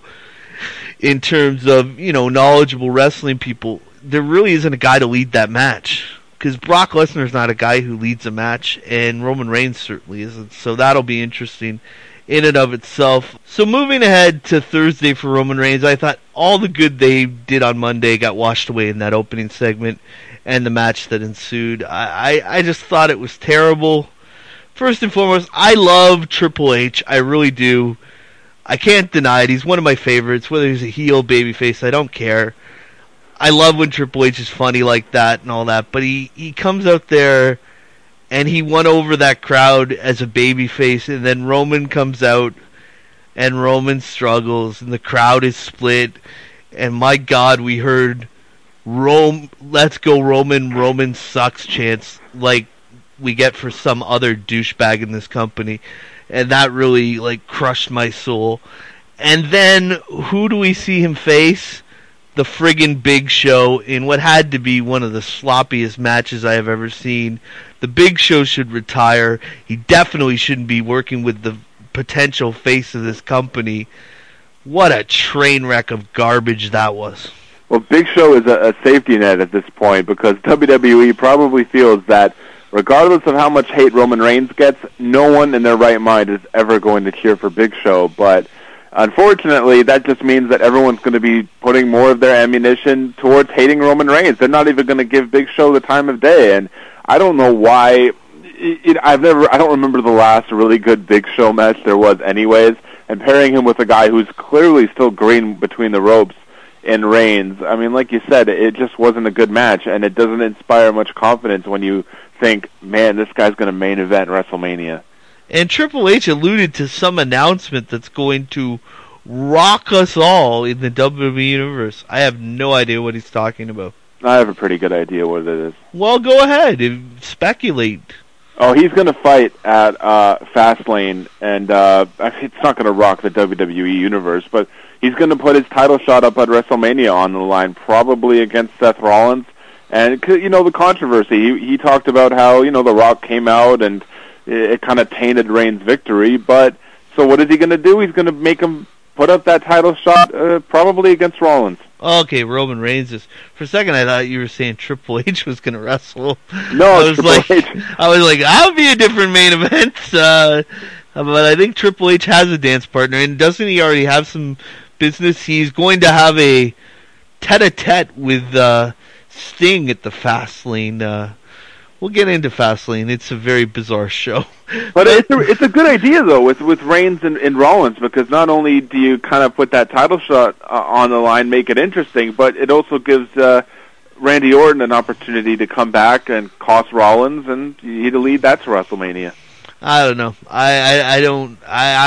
in terms of, knowledgeable wrestling people. There really isn't a guy to lead that match. Because Brock Lesnar's not a guy who leads a match, and Roman Reigns certainly isn't. So that'll be interesting in and of itself. So moving ahead to Thursday for Roman Reigns, I thought all the good they did on Monday got washed away in that opening segment and the match that ensued. I just thought it was terrible. First and foremost, I love Triple H. I really do. I can't deny it. He's one of my favorites. Whether he's a heel, babyface, I don't care. I love when Triple H is funny like that and all that. But he comes out there and he won over that crowd as a babyface. And then Roman comes out and Roman struggles and the crowd is split. And my God, we heard "Let's go Roman, Roman sucks" chants like we get for some other douchebag in this company. And that really crushed my soul. And then who do we see him face? The friggin' Big Show in what had to be one of the sloppiest matches I have ever seen. The Big Show should retire. He definitely shouldn't be working with the potential face of this company. What a train wreck of garbage that was. Well, Big Show is a safety net at this point because WWE probably feels that regardless of how much hate Roman Reigns gets, no one in their right mind is ever going to cheer for Big Show. But unfortunately, that just means that everyone's going to be putting more of their ammunition towards hating Roman Reigns. They're not even going to give Big Show the time of day. And I don't know why. I don't remember the last really good Big Show match there was anyways. And pairing him with a guy who's clearly still green between the ropes in Reigns, I mean, like you said, it just wasn't a good match. And it doesn't inspire much confidence when you think, man, this guy's going to main event WrestleMania. And Triple H alluded to some announcement that's going to rock us all in the WWE Universe. I have no idea what he's talking about. I have a pretty good idea what it is. Well, go ahead and speculate. Oh, he's going to fight at Fastlane, and it's not going to rock the WWE Universe, but he's going to put his title shot up at WrestleMania on the line, probably against Seth Rollins. And, the controversy, he talked about how, The Rock came out and it kind of tainted Reigns' victory, but so what is he going to do? He's going to make him put up that title shot, probably against Rollins. Okay, Roman Reigns is. For a second, I thought you were saying Triple H was going to wrestle. No, Triple H. I was like, that would be a different main event. But I think Triple H has a dance partner, and doesn't he already have some business? He's going to have a tete-a-tete with Sting at the Fastlane. We'll get into Fastlane. It's a very bizarre show. But it's a good idea, though, with Reigns and Rollins, because not only do you kind of put that title shot on the line, make it interesting, but it also gives Randy Orton an opportunity to come back and cost Rollins, and he'd lead that to WrestleMania. I don't know. I don't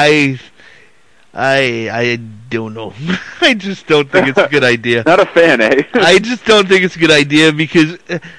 know. I just don't think it's a good idea. Not a fan, eh? I just don't think it's a good idea because,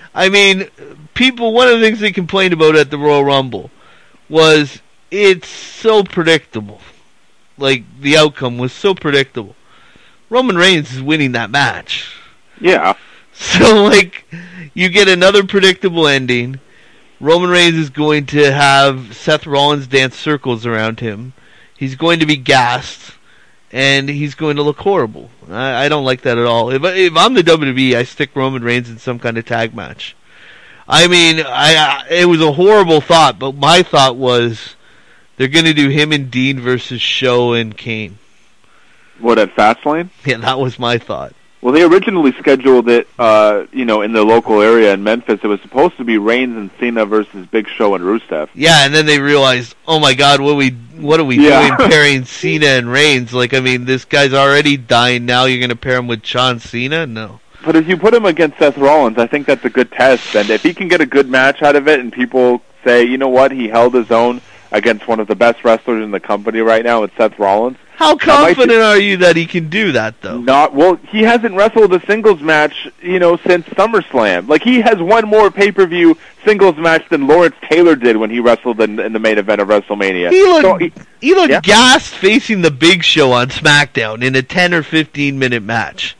one of the things they complained about at the Royal Rumble was it's so predictable. The outcome was so predictable. Roman Reigns is winning that match. Yeah. So, you get another predictable ending. Roman Reigns is going to have Seth Rollins dance circles around him. He's going to be gassed, and he's going to look horrible. I don't like that at all. If I'm the WWE, I stick Roman Reigns in some kind of tag match. It was a horrible thought, but my thought was They're going to do him and Dean versus Show and Kane. What, at Fastlane? Yeah, that was my thought. Well, they originally scheduled it, in the local area in Memphis. It was supposed to be Reigns and Cena versus Big Show and Rusev. Yeah, and then they realized, oh my God, what are we doing pairing Cena and Reigns? Like, I mean, this guy's already dying. Now you're going to pair him with John Cena? No. But if you put him against Seth Rollins, I think that's a good test. And if he can get a good match out of it, and people say, you know what, he held his own against one of the best wrestlers in the company right now, it's Seth Rollins. How confident are you that he can do that, though? He hasn't wrestled a singles match, since SummerSlam. Like, he has one more pay-per-view singles match than Lawrence Taylor did when he wrestled in the main event of WrestleMania. He looked gassed facing the Big Show on SmackDown in a 10 or 15-minute match.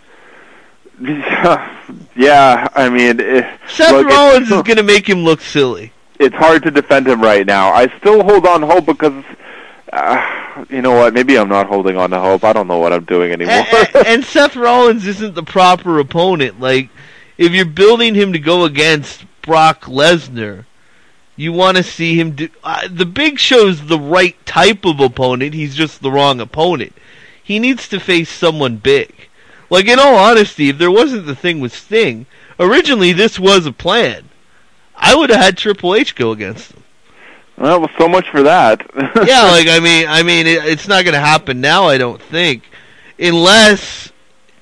Yeah, I mean... Seth Rollins is going to make him look silly. It's hard to defend him right now. I still hold on hope because... you know what? Maybe I'm not holding on to hope. I don't know what I'm doing anymore. And Seth Rollins isn't the proper opponent. Like, if you're building him to go against Brock Lesnar, you want to see him do... the Big Show's the right type of opponent. He's just the wrong opponent. He needs to face someone big. Like, in all honesty, if there wasn't the thing with Sting, originally this was a plan. I would have had Triple H go against him. Well, so much for that. Yeah, like, I mean, it's not going to happen now, I don't think. Unless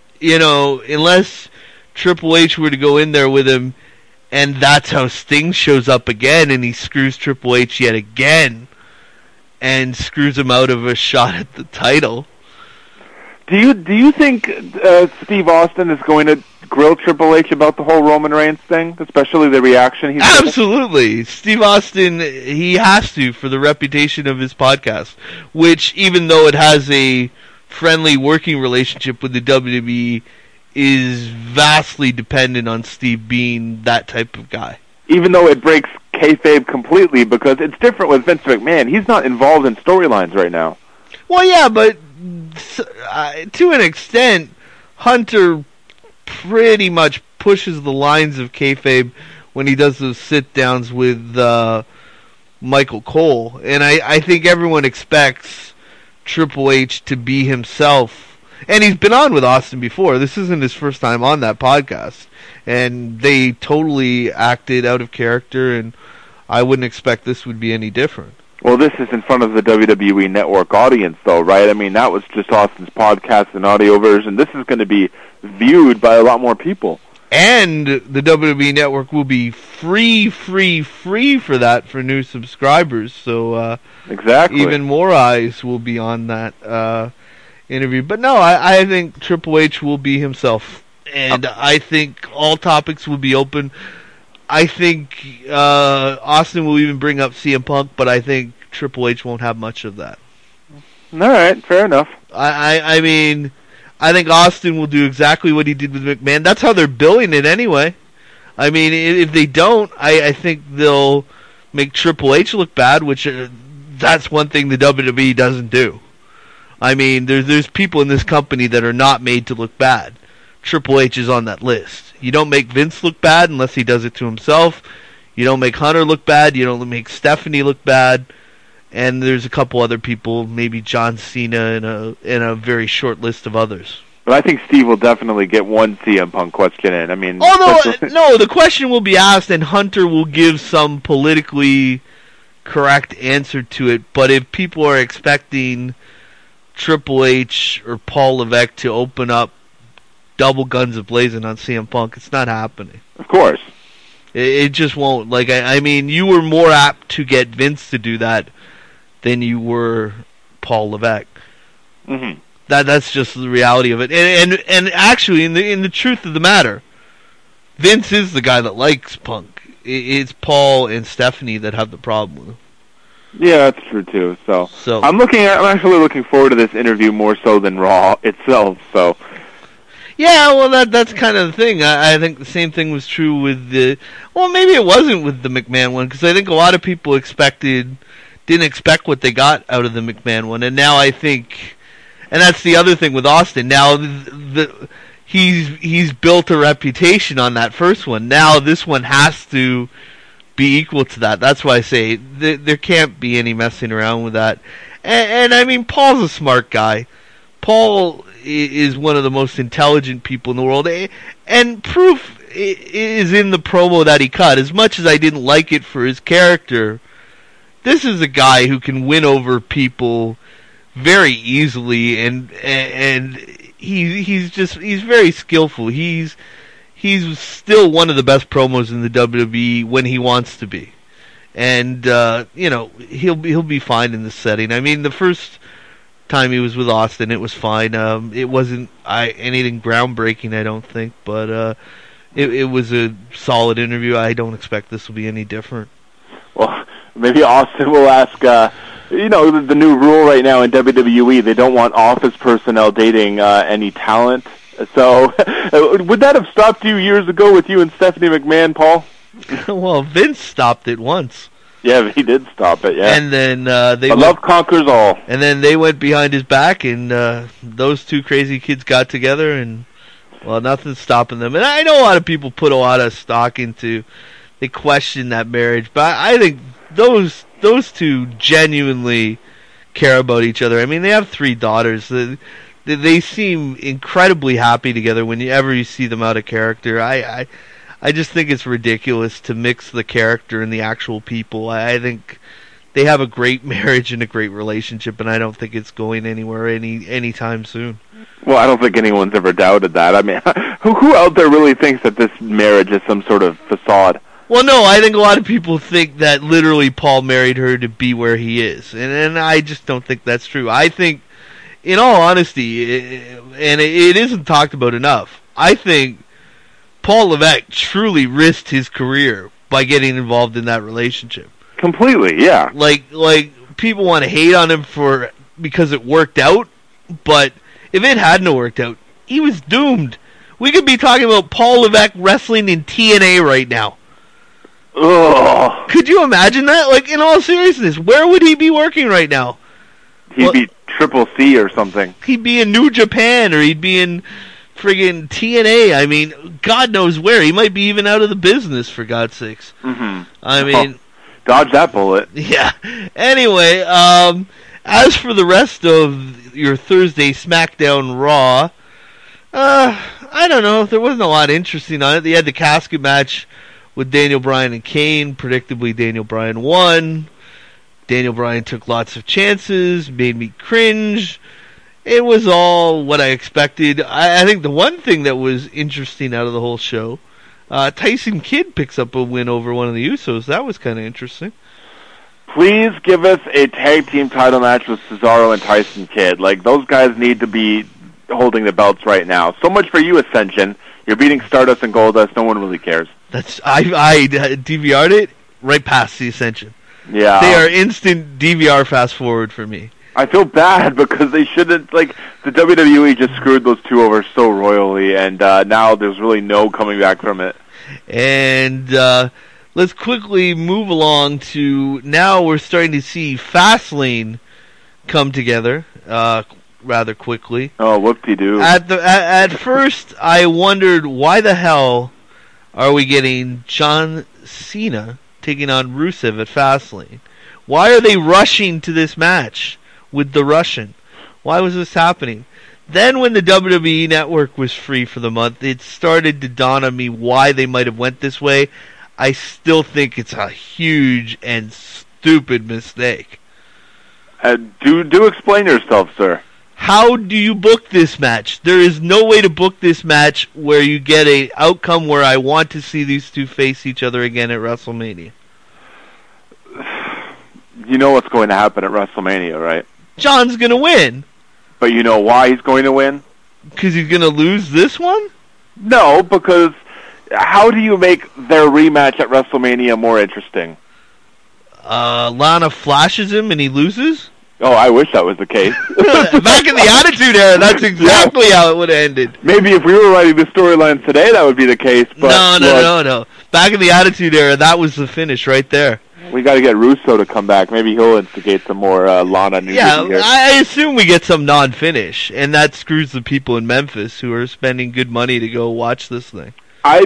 Triple H were to go in there with him, and that's how Sting shows up again, and he screws Triple H yet again, and screws him out of a shot at the title. Do you think Steve Austin is going to grill Triple H about the whole Roman Reigns thing, especially the reaction he's Absolutely. Steve Austin, he has to for the reputation of his podcast, which, even though it has a friendly working relationship with the WWE, is vastly dependent on Steve being that type of guy. Even though it breaks kayfabe completely, because it's different with Vince McMahon. He's not involved in storylines right now. Well, yeah, but to an extent, Hunter pretty much pushes the lines of kayfabe when he does those sit-downs with Michael Cole. And I think everyone expects Triple H to be himself. And he's been on with Austin before. This isn't his first time on that podcast. And they totally acted out of character, and I wouldn't expect this would be any different. Well, this is in front of the WWE Network audience, though, right? I mean, that was just Austin's podcast and audio version. This is going to be viewed by a lot more people. And the WWE Network will be free for that for new subscribers. So exactly, even more eyes will be on that interview. But no, I think Triple H will be himself. And I think all topics will be open. I think Austin will even bring up CM Punk, but I think Triple H won't have much of that. All right, fair enough. I mean, I think Austin will do exactly what he did with McMahon. That's how they're billing it anyway. I mean, if they don't, I think they'll make Triple H look bad, which that's one thing the WWE doesn't do. I mean, there's people in this company that are not made to look bad. Triple H is on that list. You don't make Vince look bad unless he does it to himself. You don't make Hunter look bad. You don't make Stephanie look bad. And there's a couple other people, maybe John Cena and a very short list of others. But I think Steve will definitely get one CM Punk question in. I mean, no, the question will be asked, and Hunter will give some politically correct answer to it. But if people are expecting Triple H or Paul Levesque to open up double guns a-blazing on CM Punk, it's not happening. Of course. It just won't. Like, I mean, you were more apt to get Vince to do that than you were Paul Levesque. Mm-hmm. That's just the reality of it. And actually, in the truth of the matter, Vince is the guy that likes Punk. It's Paul and Stephanie that have the problem with him. Yeah, that's true too. So I'm actually looking forward to this interview more so than Raw itself. So. Yeah, well, that's kind of the thing. I think the same thing was true with maybe it wasn't with the McMahon one, because I think a lot of people didn't expect what they got out of the McMahon one, and now I think, and that's the other thing with Austin. Now he's built a reputation on that first one. Now this one has to be equal to that. That's why I say there can't be any messing around with that. And I mean, Paul's a smart guy. Paul is one of the most intelligent people in the world, and proof is in the promo that he cut. As much as I didn't like it for his character, this is a guy who can win over people very easily, and he's very skillful. He's still one of the best promos in the WWE when he wants to be, and he'll be fine in this setting. I mean, the first time he was with Austin, it was fine. It wasn't anything groundbreaking, I don't think, but it was a solid interview. I don't expect this will be any different. Well, maybe Austin will ask. The new rule right now in WWE, they don't want office personnel dating any talent. So, would that have stopped you years ago with you and Stephanie McMahon, Paul? Well, Vince stopped it once. Yeah, he did stop it, yeah. And then love conquers all. And then they went behind his back, and those two crazy kids got together, and, well, nothing's stopping them. And I know a lot of people put a lot of stock into, they question that marriage, but I think those two genuinely care about each other. I mean, they have 3 daughters. They seem incredibly happy together whenever you see them out of character. I just think it's ridiculous to mix the character and the actual people. I think they have a great marriage and a great relationship, and I don't think it's going anywhere anytime soon. Well, I don't think anyone's ever doubted that. I mean, who out there really thinks that this marriage is some sort of facade? Well, no, I think a lot of people think that literally Paul married her to be where he is, and I just don't think that's true. I think, in all honesty, and it isn't talked about enough, I think Paul Levesque truly risked his career by getting involved in that relationship. Completely, yeah. Like people want to hate on him because it worked out, but if it hadn't worked out, he was doomed. We could be talking about Paul Levesque wrestling in TNA right now. Ugh. Could you imagine that? Like, in all seriousness, where would he be working right now? He'd be Triple C or something. He'd be in New Japan, or he'd be in friggin' TNA. I mean, God knows where. He might be even out of the business, for God's sakes. Mm-hmm. I mean, dodge that bullet. Yeah. Anyway, as for the rest of your Thursday SmackDown Raw, I don't know. There wasn't a lot interesting on it. They had the casket match with Daniel Bryan and Kane. Predictably, Daniel Bryan won. Daniel Bryan took lots of chances, made me cringe. It was all what I expected. I think the one thing that was interesting out of the whole show, Tyson Kidd picks up a win over one of the Usos. That was kind of interesting. Please give us a tag team title match with Cesaro and Tyson Kidd. Like, those guys need to be holding the belts right now. So much for you, Ascension. You're beating Stardust and Goldust. No one really cares. I DVR'd it right past the Ascension. Yeah. They are instant DVR fast forward for me. I feel bad because they shouldn't, the WWE just screwed those two over so royally, and now there's really no coming back from it. And let's quickly move along to, now we're starting to see Fastlane come together rather quickly. Oh, whoop-de-doo. At first, I wondered, why the hell are we getting John Cena taking on Rusev at Fastlane? Why are they rushing to this match with the Russian? Why was this happening? Then when the WWE Network was free for the month, it started to dawn on me why they might have went this way. I still think it's a huge and stupid mistake. Do explain yourself, sir. How do you book this match? There is no way to book this match where you get an outcome where I want to see these two face each other again at WrestleMania. You know what's going to happen at WrestleMania, right? John's going to win. But you know why he's going to win? Because he's going to lose this one? No, because how do you make their rematch at WrestleMania more interesting? Lana flashes him and he loses? Oh, I wish that was the case. Back in the Attitude Era, that's exactly how it would have ended. Maybe if we were writing the storyline today, that would be the case. But No. Back in the Attitude Era, that was the finish right there. We got to get Russo to come back. Maybe he'll instigate some more Lana news. Yeah, I assume we get some non-finish, and that screws the people in Memphis who are spending good money to go watch this thing. I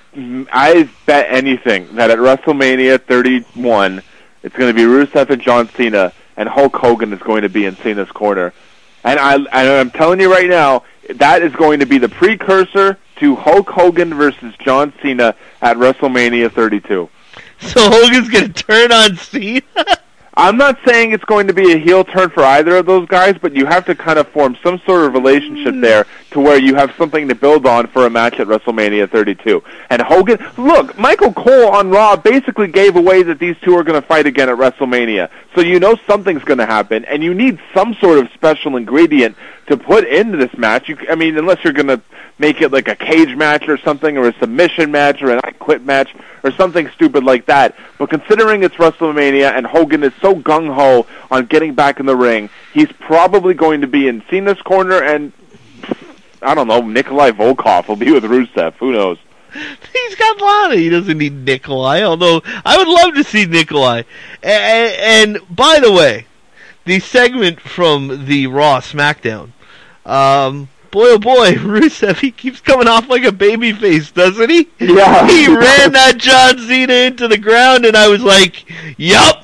I bet anything that at WrestleMania 31, it's going to be Rusev and John Cena, and Hulk Hogan is going to be in Cena's corner. And I'm telling you right now, that is going to be the precursor to Hulk Hogan versus John Cena at WrestleMania 32. So Hogan's going to turn on Cena? I'm not saying it's going to be a heel turn for either of those guys, but you have to kind of form some sort of relationship there to where you have something to build on for a match at WrestleMania 32. And Hogan, look, Michael Cole on Raw basically gave away that these two are going to fight again at WrestleMania. So you know something's going to happen, and you need some sort of special ingredient to put into this match. Unless you're going to make it like a cage match or something, or a submission match, or an I Quit match, or something stupid like that. But considering it's WrestleMania and Hogan is so gung-ho on getting back in the ring, he's probably going to be in Cena's corner, and I don't know, Nikolai Volkov will be with Rusev. Who knows? He's got Lana. He doesn't need Nikolai, although I would love to see Nikolai. And by the way, the segment from the Raw SmackDown, boy, oh boy, Rusev, he keeps coming off like a babyface, doesn't he? Yeah. He ran that John Cena into the ground, and I was like, yup,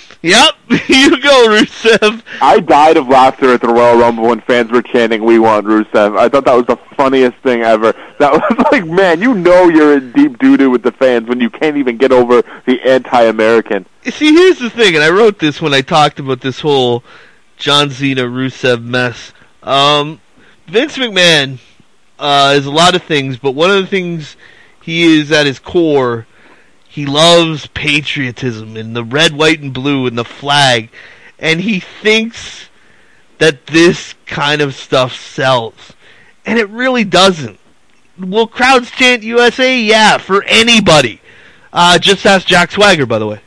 you go, Rusev. I died of laughter at the Royal Rumble when fans were chanting, "We want Rusev." I thought that was the funniest thing ever. That was like, man, you know you're in deep doo-doo with the fans when you can't even get over the anti-American. See, here's the thing, and I wrote this when I talked about this whole John Cena-Rusev mess. Vince McMahon is a lot of things, but one of the things he is at his core, he loves patriotism and the red, white, and blue and the flag, and he thinks that this kind of stuff sells, and it really doesn't. Will crowds chant USA? Yeah, for anybody. Just ask Jack Swagger, by the way.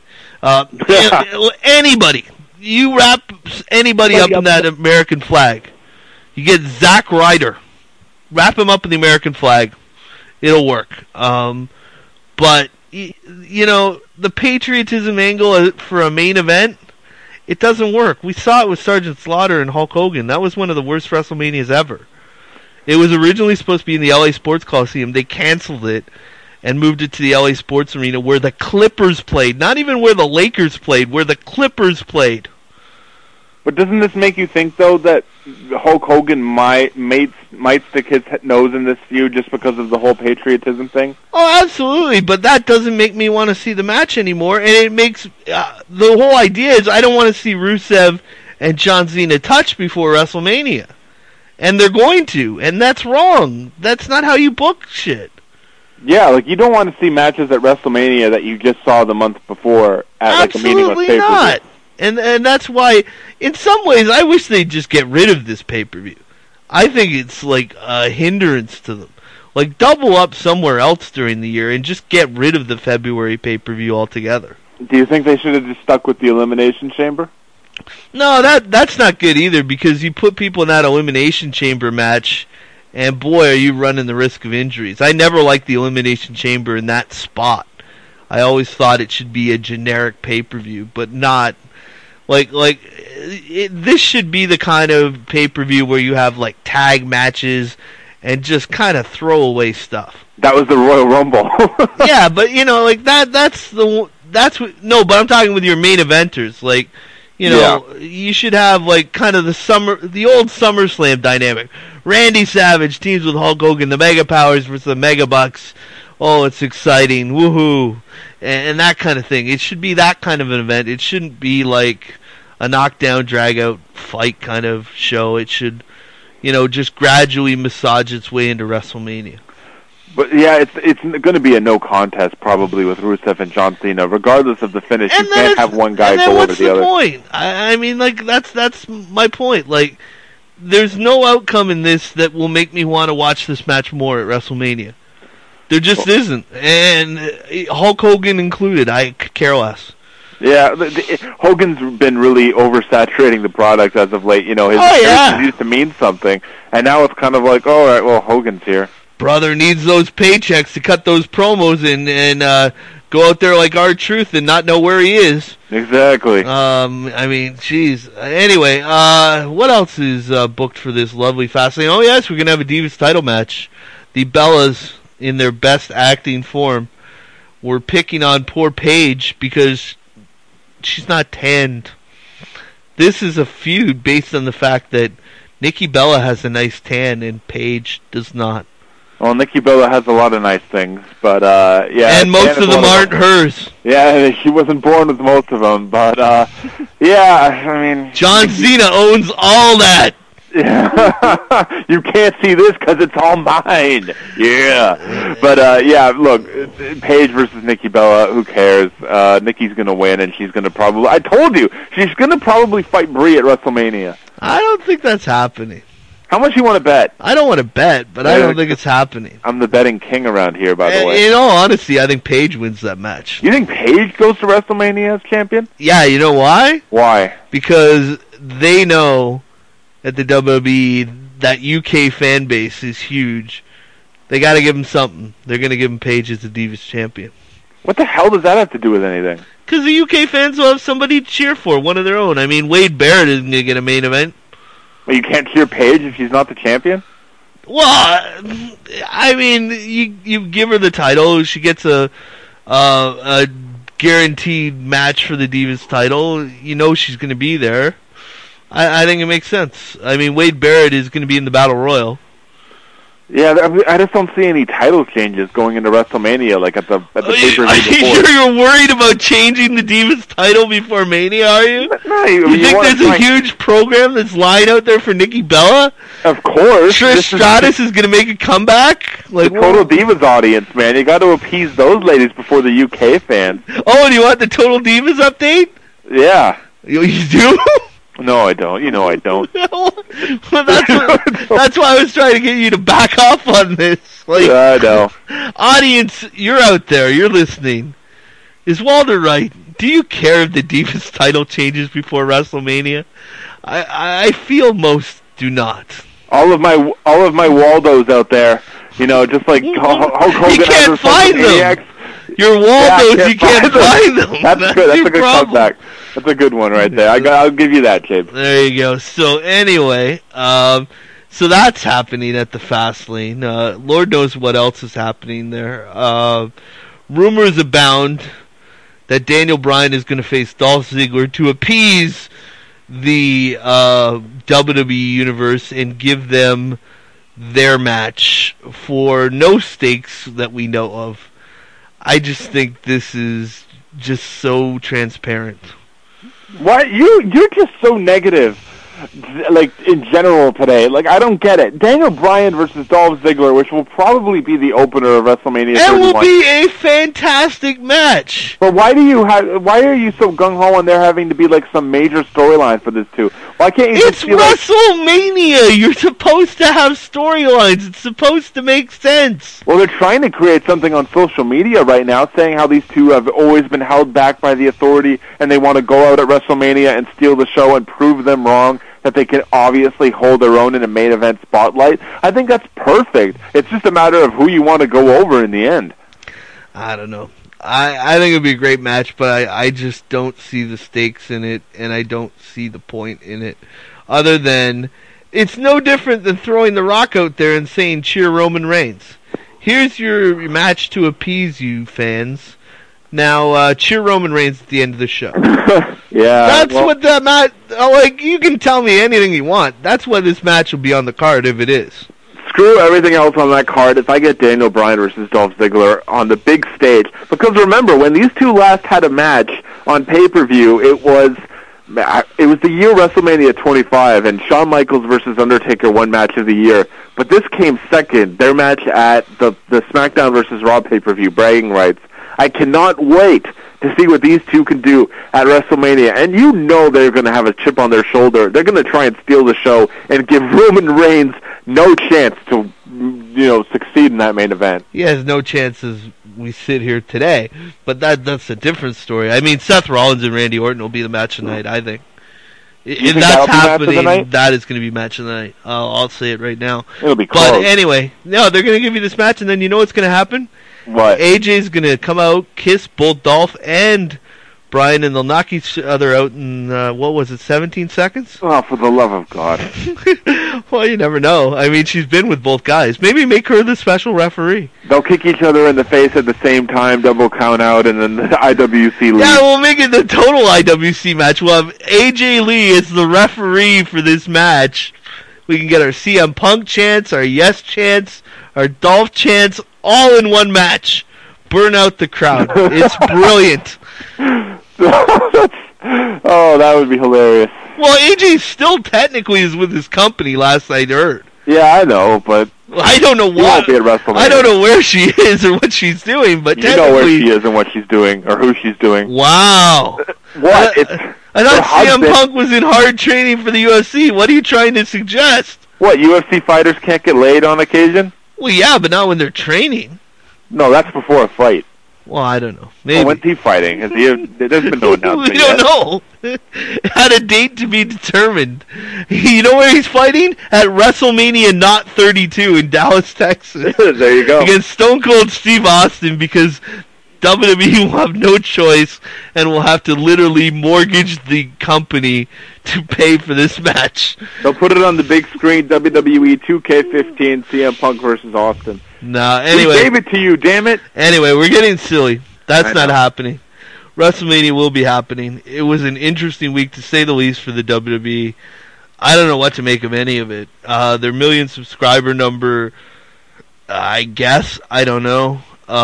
Anybody. You wrap anybody up in that American flag. You get Zack Ryder. Wrap him up in the American flag. It'll work. But, you know, the patriotism angle for a main event, it doesn't work. We saw it with Sergeant Slaughter and Hulk Hogan. That was one of the worst WrestleManias ever. It was originally supposed to be in the LA Sports Coliseum. They canceled it and moved it to the LA Sports Arena where the Clippers played. Not even where the Lakers played, where the Clippers played. But doesn't this make you think, though, that Hulk Hogan might stick his nose in this feud just because of the whole patriotism thing? Oh, absolutely, but that doesn't make me want to see the match anymore, and it makes... the whole idea is I don't want to see Rusev and John Cena touch before WrestleMania. And they're going to, and that's wrong. That's not how you book shit. Yeah, like you don't want to see matches at WrestleMania that you just saw the month before at like a meaningless pay-per-view. Absolutely not. And that's why, in some ways, I wish they'd just get rid of this pay-per-view. I think it's like a hindrance to them. Like, double up somewhere else during the year and just get rid of the February pay-per-view altogether. Do you think they should have just stuck with the Elimination Chamber? No, that's not good either, because you put people in that Elimination Chamber match, and boy, are you running the risk of injuries. I never liked the Elimination Chamber in that spot. I always thought it should be a generic pay-per-view, but not... This should be the kind of pay-per-view where you have, like, tag matches and just kind of throwaway stuff. That was the Royal Rumble. Yeah, but, you know, like, but I'm talking with your main eventers, like... You know, You should have, like, kind of the old SummerSlam dynamic. Randy Savage teams with Hulk Hogan, the Mega Powers versus the Mega Bucks. Oh, it's exciting. Woohoo. And that kind of thing. It should be that kind of an event. It shouldn't be, like, a knockdown, drag-out fight kind of show. It should, you know, just gradually massage its way into WrestleMania. But yeah, it's going to be a no contest probably with Rusev and John Cena, regardless of the finish. You can't have one guy go over the other. What's the point? I mean, like that's my point. Like, there's no outcome in this that will make me want to watch this match more at WrestleMania. There just isn't, and Hulk Hogan included. I could care less. Yeah, Hogan's been really oversaturating the product as of late. You know, his appearance used to mean something, and now it's kind of like, all right, well, Hogan's here. Brother needs those paychecks to cut those promos and go out there like R-Truth and not know where he is. Exactly. I mean, jeez. Anyway, what else is booked for this lovely Fastlane? Oh, yes, we're going to have a Divas title match. The Bellas in their best acting form were picking on poor Paige because she's not tanned. This is a feud based on the fact that Nikki Bella has a nice tan and Paige does not. Well, Nikki Bella has a lot of nice things, but yeah. And most of them aren't hers. Yeah, she wasn't born with most of them, but yeah, I mean... John Cena owns all that. Yeah. You can't see this because it's all mine. Yeah. But yeah, look, Paige versus Nikki Bella, who cares? Nikki's going to win, and she's going to probably... I told you, she's going to probably fight Brie at WrestleMania. I don't think that's happening. How much you want to bet? I don't want to bet, but I don't think it's happening. I'm the betting king around here, by the way. In all honesty, I think Paige wins that match. You think Paige goes to WrestleMania as champion? Yeah, you know why? Why? Because they know at the WWE that UK fan base is huge. They got to give them something. They're going to give them Paige as the Divas champion. What the hell does that have to do with anything? Because the UK fans will have somebody to cheer for, one of their own. I mean, Wade Barrett isn't going to get a main event. Well, you can't cheer Paige if she's not the champion? Well, I mean, you give her the title, she gets a guaranteed match for the Divas title. You know she's going to be there. I think it makes sense. I mean, Wade Barrett is going to be in the Battle Royal. Yeah, I just don't see any title changes going into WrestleMania, like at the pay-per-view before. You're worried about changing the Divas title before Mania, are you? No, you think there's a huge program that's lying out there for Nikki Bella? Of course. Trish Stratus is going to make a comeback? Like the Total Divas audience, man. You got to appease those ladies before the UK fans. Oh, and you want the Total Divas update? Yeah. You do? No, I don't. You know I don't. Well, that's why I was trying to get you to back off on this. Like, I know. Audience, you're out there. You're listening. Is Walter right? Do you care if the Divas title changes before WrestleMania? I feel most do not. All of my Waldos out there, you know, just like Hulk Hogan. You can't find them. Your Waldos, you can't find them. That's good. That's a good comeback. That's a good one right there. I'll give you that, James. There you go. So anyway, so that's happening at the Fastlane. Lord knows what else is happening there. Rumors abound that Daniel Bryan is going to face Dolph Ziggler to appease the WWE Universe and give them their match for no stakes that we know of. I just think this is just so transparent. What? You're just so negative, like, in general today. Like, I don't get it. Daniel Bryan versus Dolph Ziggler, which will probably be the opener of WrestleMania 31. It will be a fantastic match. But why are you so gung-ho on there having to be, like, some major storyline for this, too? Why can't you It's WrestleMania! You're supposed to have storylines. It's supposed to make sense. Well, they're trying to create something on social media right now, saying how these two have always been held back by the authority, and they want to go out at WrestleMania and steal the show and prove them wrong, that they can obviously hold their own in a main event spotlight. I think that's perfect. It's just a matter of who you want to go over in the end. I don't know. I think it would be a great match, but I just don't see the stakes in it, and I don't see the point in it. Other than, it's no different than throwing The Rock out there and saying, cheer Roman Reigns. Here's your match to appease you, fans. Now, cheer Roman Reigns at the end of the show. Yeah. That's what that match... like, you can tell me anything you want. That's why this match will be on the card, if it is. Screw everything else on that card if I get Daniel Bryan versus Dolph Ziggler on the big stage. Because remember, when these two last had a match on pay-per-view, it was the year WrestleMania 25, and Shawn Michaels versus Undertaker won match of the year. But this came second, their match at the SmackDown versus Raw pay-per-view, bragging rights. I cannot wait to see what these two can do at WrestleMania. And you know they're going to have a chip on their shoulder. They're going to try and steal the show and give Roman Reigns no chance to, succeed in that main event. He has no chance as we sit here today. But that's a different story. I mean, Seth Rollins and Randy Orton will be the match tonight, I think. If that's happening, that is going to be match of the night. I'll say it right now. It'll be close. But anyway, no, they're going to give you this match, and then you know what's going to happen? What? AJ's going to come out, kiss both Dolph and Bryan, and they'll knock each other out in, 17 seconds? Oh, for the love of God. Well, you never know. I mean, she's been with both guys. Maybe make her the special referee. They'll kick each other in the face at the same time, double count out, and then the IWC leaves. Yeah, we'll make it the total IWC match. We'll have AJ Lee as the referee for this match. We can get our CM Punk chants, our Yes chants, our Dolph chants, all in one match. Burn out the crowd. It's brilliant. Oh, that would be hilarious. Well, AJ still technically is with his company, last I heard. Yeah, I know, but I don't know he won't be at WrestleMania. I don't know where she is or what she's doing, but you technically... know where she is and what she's doing, or who she's doing. Wow. What? I thought CM Punk was in hard training for the UFC. What are you trying to suggest? What, UFC fighters can't get laid on occasion? Well, yeah, but not when they're training. No, that's before a fight. Well, I don't know. Maybe. Oh, when's he fighting? There's been no announcement We don't know. Had a date to be determined. You know where he's fighting? At WrestleMania Not 32 in Dallas, Texas. There you go. Against Stone Cold Steve Austin, because WWE will have no choice and will have to literally mortgage the company to pay for this match. They'll put it on the big screen, WWE 2K15, CM Punk versus Austin. No, anyway. We gave it to you, damn it. Anyway, we're getting silly. That's not happening. WrestleMania will be happening. It was an interesting week, to say the least, for the WWE. I don't know what to make of any of it. Their million subscriber number, I guess, I don't know.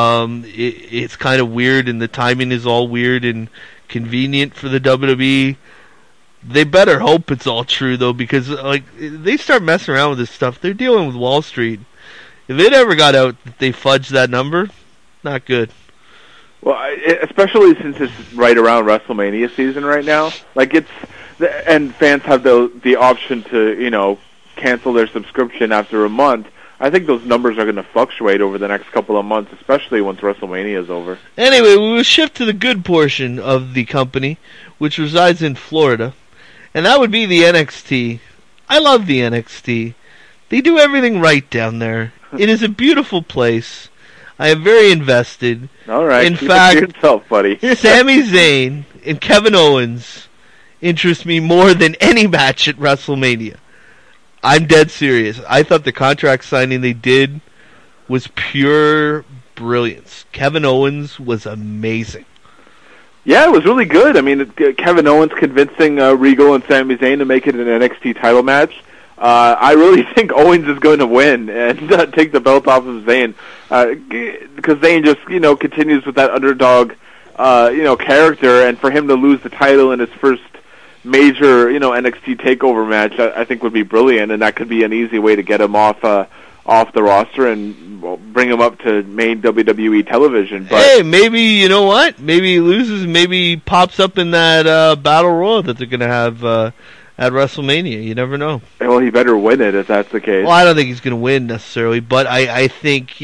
It's kind of weird, and the timing is all weird and convenient for the WWE. They better hope it's all true, though, because like they start messing around with this stuff. They're dealing with Wall Street. If it ever got out that they fudged that number, not good. Well, especially since it's right around WrestleMania season right now. Like and fans have the option to cancel their subscription after a month. I think those numbers are going to fluctuate over the next couple of months, especially once WrestleMania is over. Anyway, we will shift to the good portion of the company, which resides in Florida, and that would be the NXT. I love the NXT. They do everything right down there. It is a beautiful place. I am very invested. All right, in keep fact, it to yourself, buddy. Sami Zayn and Kevin Owens interest me more than any match at WrestleMania. I'm dead serious. I thought the contract signing they did was pure brilliance. Kevin Owens was amazing. Yeah, it was really good. I mean, Kevin Owens convincing Regal and Sami Zayn to make it an NXT title match. I really think Owens is going to win and take the belt off of Zayn, because Zayn just continues with that underdog character, and for him to lose the title in his first major NXT takeover match, I think would be brilliant, and that could be an easy way to get him off the roster and bring him up to main WWE television. But hey, maybe you know what? Maybe he loses, maybe he pops up in that battle royal that they're going to have at WrestleMania. You never know. Well, he better win it if that's the case. Well, I don't think he's going to win necessarily, but I think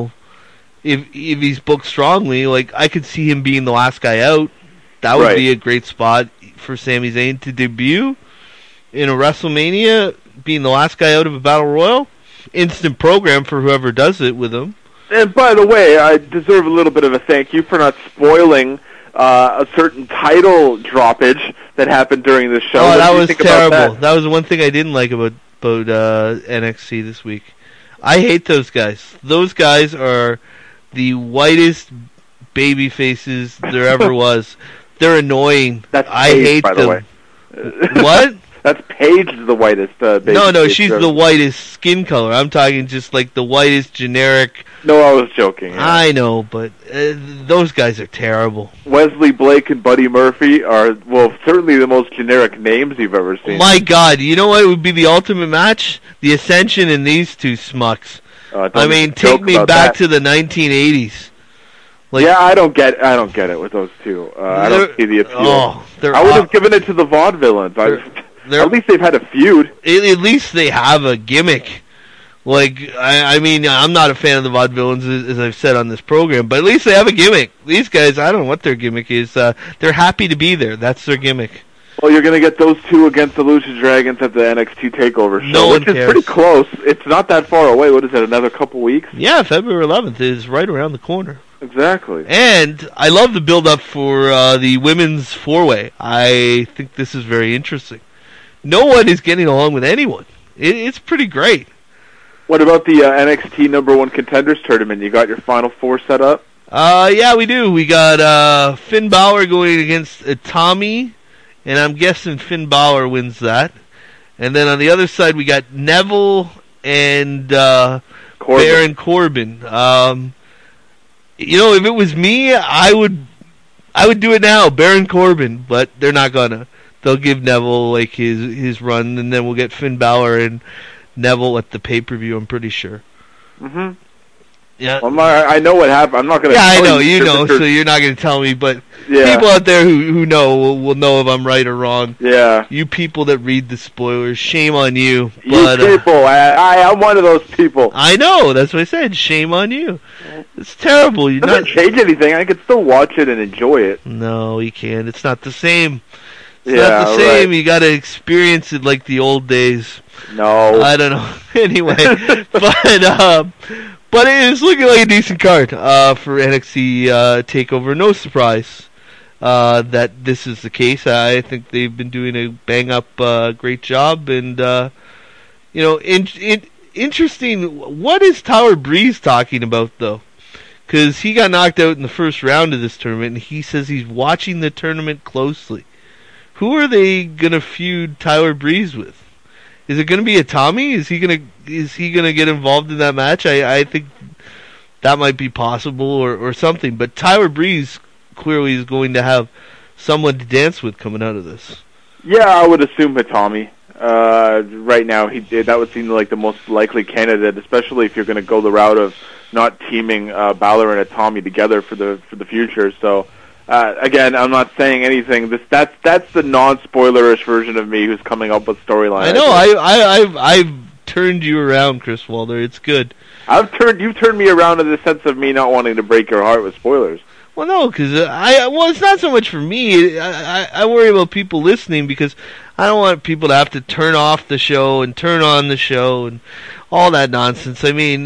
if he's booked strongly, like I could see him being the last guy out. That would be a great spot for Sami Zayn to debut in a WrestleMania, being the last guy out of a battle royal. Instant program for whoever does it with him. And by the way, I deserve a little bit of a thank you for not spoiling a certain title droppage that happened during the show. Oh, that was terrible. That was the one thing I didn't like about NXT this week. I hate those guys. Those guys are the whitest baby faces there ever was. They're annoying. That's Paige, I hate by them. The way. What? That's Paige, the whitest baby. No, she's the whitest skin color. I'm talking just like the whitest generic. No, I was joking. Yeah. I know, but those guys are terrible. Wesley Blake and Buddy Murphy are, well, certainly the most generic names you've ever seen. My God, you know what would be the ultimate match? The Ascension and these two schmucks. I mean, take me back to the 1980s. Like, yeah, I don't get it with those two. I don't see the appeal. I would have given it to the vaudevillains. At least they've had a feud. At least they have a gimmick. Like, I mean, I'm not a fan of the vaudevillains, as I've said on this program, but at least they have a gimmick. These guys, I don't know what their gimmick is. They're happy to be there. That's their gimmick. Well, you're going to get those two against the Lucha Dragons at the NXT TakeOver show, which is pretty close. It's not that far away. What is it, another couple weeks? Yeah, February 11th is right around the corner. Exactly. And I love the build-up for the women's four-way. I think this is very interesting. No one is getting along with anyone. It's pretty great. What about the NXT number one contenders tournament? You got your final four set up? Yeah, we do. We got Finn Balor going against Tommy, and I'm guessing Finn Balor wins that. And then on the other side, we got Neville and Baron Corbin. If it was me, I would do it now, Baron Corbin, but they're not gonna. They'll give Neville like his run, and then we'll get Finn Balor and Neville at the pay-per-view, I'm pretty sure. Mm-hmm. Yeah. Well, I know what happened. I'm not going to Yeah, tell I know. You know, so you're not going to tell me, but yeah. People out there who know will know if I'm right or wrong. Yeah. You people that read the spoilers, shame on you. But, you people, I'm one of those people. I know. That's what I said. Shame on you. It's terrible. It doesn't change anything. I can still watch it and enjoy it. No, you can't. It's not the same. It's yeah, not the same. Right. You got to experience it like the old days. No. I don't know. Anyway, but it is looking like a decent card for NXT TakeOver. No surprise that this is the case. I think they've been doing a bang-up great job. And, interesting. What is Tyler Breeze talking about, though? Because he got knocked out in the first round of this tournament, and he says he's watching the tournament closely. Who are they going to feud Tyler Breeze with? Is it going to be a Tommy? Is he going to get involved in that match? I think that might be possible or something. But Tyler Breeze clearly is going to have someone to dance with coming out of this. Yeah, I would assume Tommy. Right now, that would seem like the most likely candidate, especially if you're going to go the route of not teaming Balor and Tommy together for the future. So. Again, I'm not saying anything. That's the non-spoilerish version of me who's coming up with storyline. I know. I've turned you around, Chris Walder. It's good. You've turned me around in the sense of me not wanting to break your heart with spoilers. Well, no, because it's not so much for me. I worry about people listening because I don't want people to have to turn off the show and turn on the show and all that nonsense. I mean,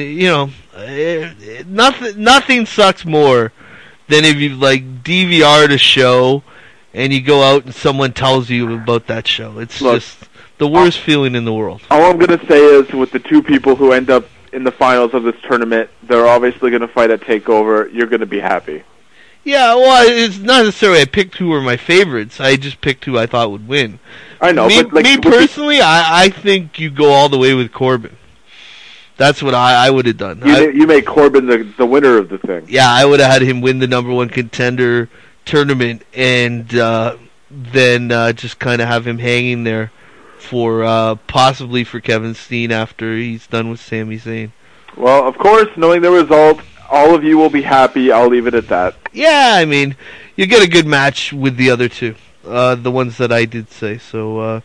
nothing sucks more than if you DVR'd a show and you go out and someone tells you about that show. It's just the worst feeling in the world. All I'm going to say is with the two people who end up in the finals of this tournament, they're obviously going to fight at TakeOver. You're going to be happy. Yeah, well, it's not necessarily I picked who were my favorites. I just picked who I thought would win. I know. Me personally, I think you go all the way with Corbin. That's what I would have done. You make Corbin the winner of the thing. Yeah, I would have had him win the number one contender tournament and then just kind of have him hanging there for possibly for Kevin Steen after he's done with Sami Zayn. Well, of course, knowing the result, all of you will be happy. I'll leave it at that. Yeah, I mean, you get a good match with the other two, the ones that I did say. So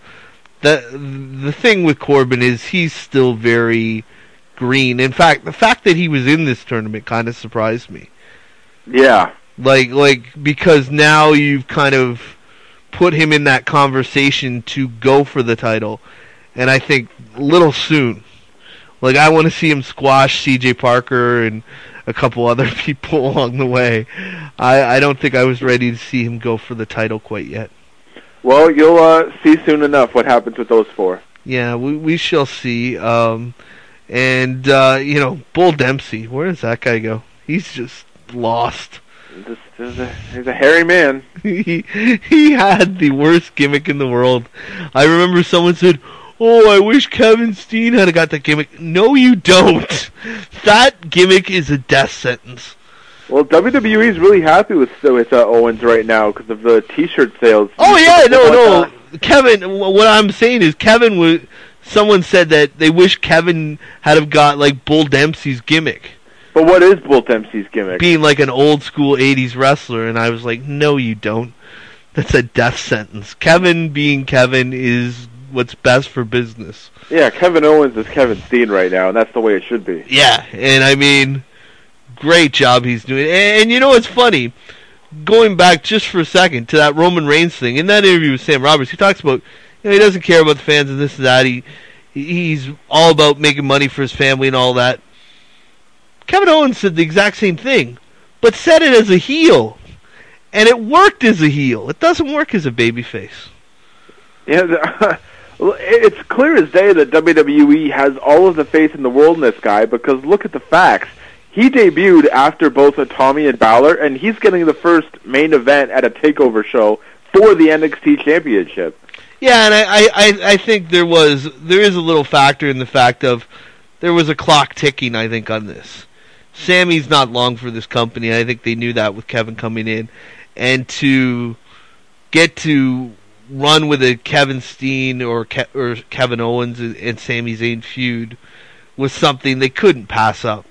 the thing with Corbin is he's still very green. In fact, the fact that he was in this tournament kind of surprised me. Yeah. Because now you've kind of put him in that conversation to go for the title, and I think a little soon. I want to see him squash C.J. Parker and a couple other people along the way. I don't think I was ready to see him go for the title quite yet. Well, you'll see soon enough what happens with those four. Yeah, we shall see. And, Bull Dempsey, where does that guy go? He's just lost. He's a hairy man. He had the worst gimmick in the world. I remember someone said, "Oh, I wish Kevin Steen had got that gimmick." No, you don't. That gimmick is a death sentence. Well, WWE's really happy with Owens right now because of the T-shirt sales. Oh, yeah, no. Kevin, what I'm saying is Kevin was... Someone said that they wish Kevin had have got Bull Dempsey's gimmick. But what is Bull Dempsey's gimmick? Being an old school 80s wrestler, and I was like, no, you don't. That's a death sentence. Kevin being Kevin is what's best for business. Yeah, Kevin Owens is Kevin Steen right now, and that's the way it should be. Yeah, and I mean, great job he's doing. And you know what's funny? Going back just for a second to that Roman Reigns thing, in that interview with Sam Roberts, he talks about he doesn't care about the fans and this and that. He's all about making money for his family and all that. Kevin Owens said the exact same thing, but said it as a heel. And it worked as a heel. It doesn't work as a babyface. Yeah, Well, it's clear as day that WWE has all of the faith in the world in this guy, because look at the facts. He debuted after both Tommy and Balor, and he's getting the first main event at a TakeOver show for the NXT Championship. Yeah, and I think there is a little factor in the fact of there was a clock ticking, I think, on this. Sammy's not long for this company. I think they knew that with Kevin coming in. And to get to run with a Kevin Steen or Kevin Owens and Sami Zayn feud was something they couldn't pass up.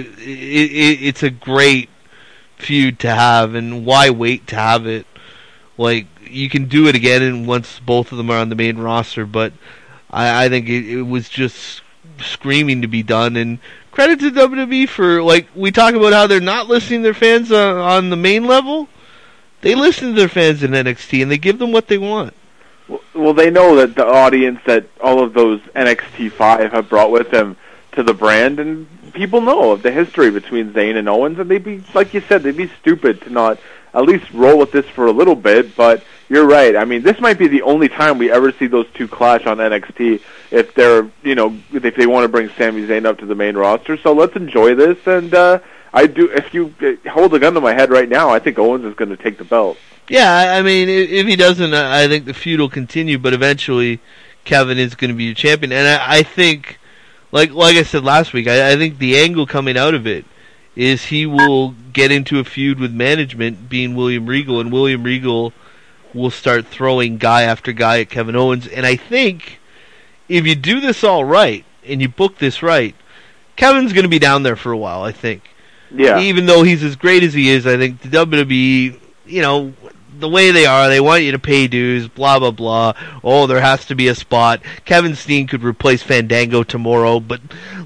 It's a great feud to have, and why wait to have it? Like, you can do it again and once both of them are on the main roster, but I think it was just screaming to be done. And credit to WWE for, like, we talk about how they're not listening to their fans on the main level. They listen to their fans in NXT, and they give them what they want. Well, they know that the audience that all of those NXT 5 have brought with them to the brand, and people know of the history between Zayn and Owens, and they'd be, like you said, they'd be stupid to not at least roll with this for a little bit. But you're right. I mean, this might be the only time we ever see those two clash on NXT if they're, if they want to bring Sami Zayn up to the main roster. So let's enjoy this. And if you hold a gun to my head right now, I think Owens is going to take the belt. Yeah, I mean, if he doesn't, I think the feud will continue. But eventually, Kevin is going to be your champion. And I think, like I said last week, I think the angle coming out of it is he will get into a feud with management, being William Regal, and William Regal will start throwing guy after guy at Kevin Owens. And I think if you do this all right, and you book this right, Kevin's going to be down there for a while, I think. Yeah. Even though he's as great as he is, I think the WWE, the way they are, they want you to pay dues, blah, blah, blah. Oh, there has to be a spot. Kevin Steen could replace Fandango tomorrow, but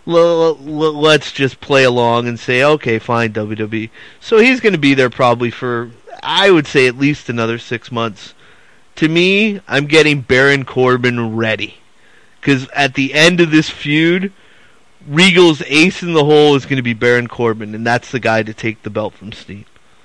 let's just play along and say, okay, fine, WWE. So he's going to be there probably for, I would say, at least another 6 months. To me, I'm getting Baron Corbin ready. Because at the end of this feud, Regal's ace in the hole is going to be Baron Corbin, and that's the guy to take the belt from Steen.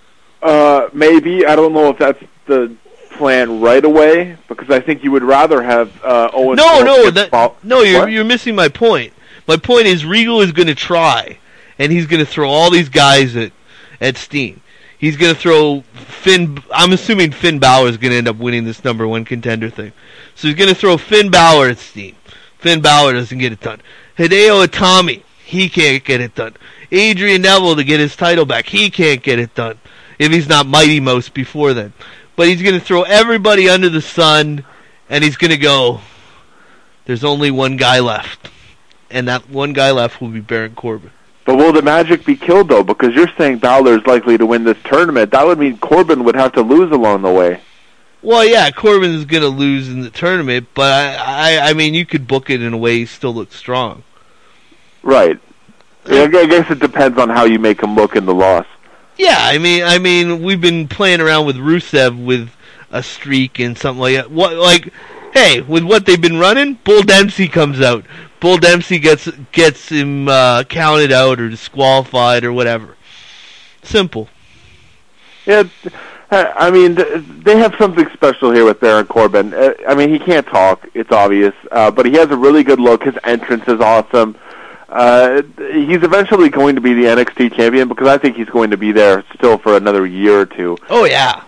Maybe. I don't know if that's the plan right away, because I think you would rather have Owens. You're missing my point. My point is Regal is going to try, and he's going to throw all these guys at Steen. He's going to throw Finn. I'm assuming Finn Balor is going to end up winning this number one contender thing. So he's going to throw Finn Balor at Steen. Finn Balor doesn't get it done. Hideo Itami, he can't get it done. Adrian Neville to get his title back, he can't get it done if he's not Mighty Mouse before then. But he's going to throw everybody under the sun, and he's going to go, there's only one guy left. And that one guy left will be Baron Corbin. But will the magic be killed, though? Because you're saying Balor is likely to win this tournament. That would mean Corbin would have to lose along the way. Well, yeah, Corbin is going to lose in the tournament, but I mean, you could book it in a way he still looks strong. Right. I guess it depends on how you make him look in the loss. Yeah, I mean, we've been playing around with Rusev with a streak and something like that. Hey, with what they've been running, Bull Dempsey comes out. Bull Dempsey gets him counted out or disqualified or whatever. Simple. Yeah, I mean, they have something special here with Baron Corbin. I mean, he can't talk, it's obvious, but he has a really good look. His entrance is awesome. He's eventually going to be the NXT champion, because I think he's going to be there still for another year or two. Oh, yeah.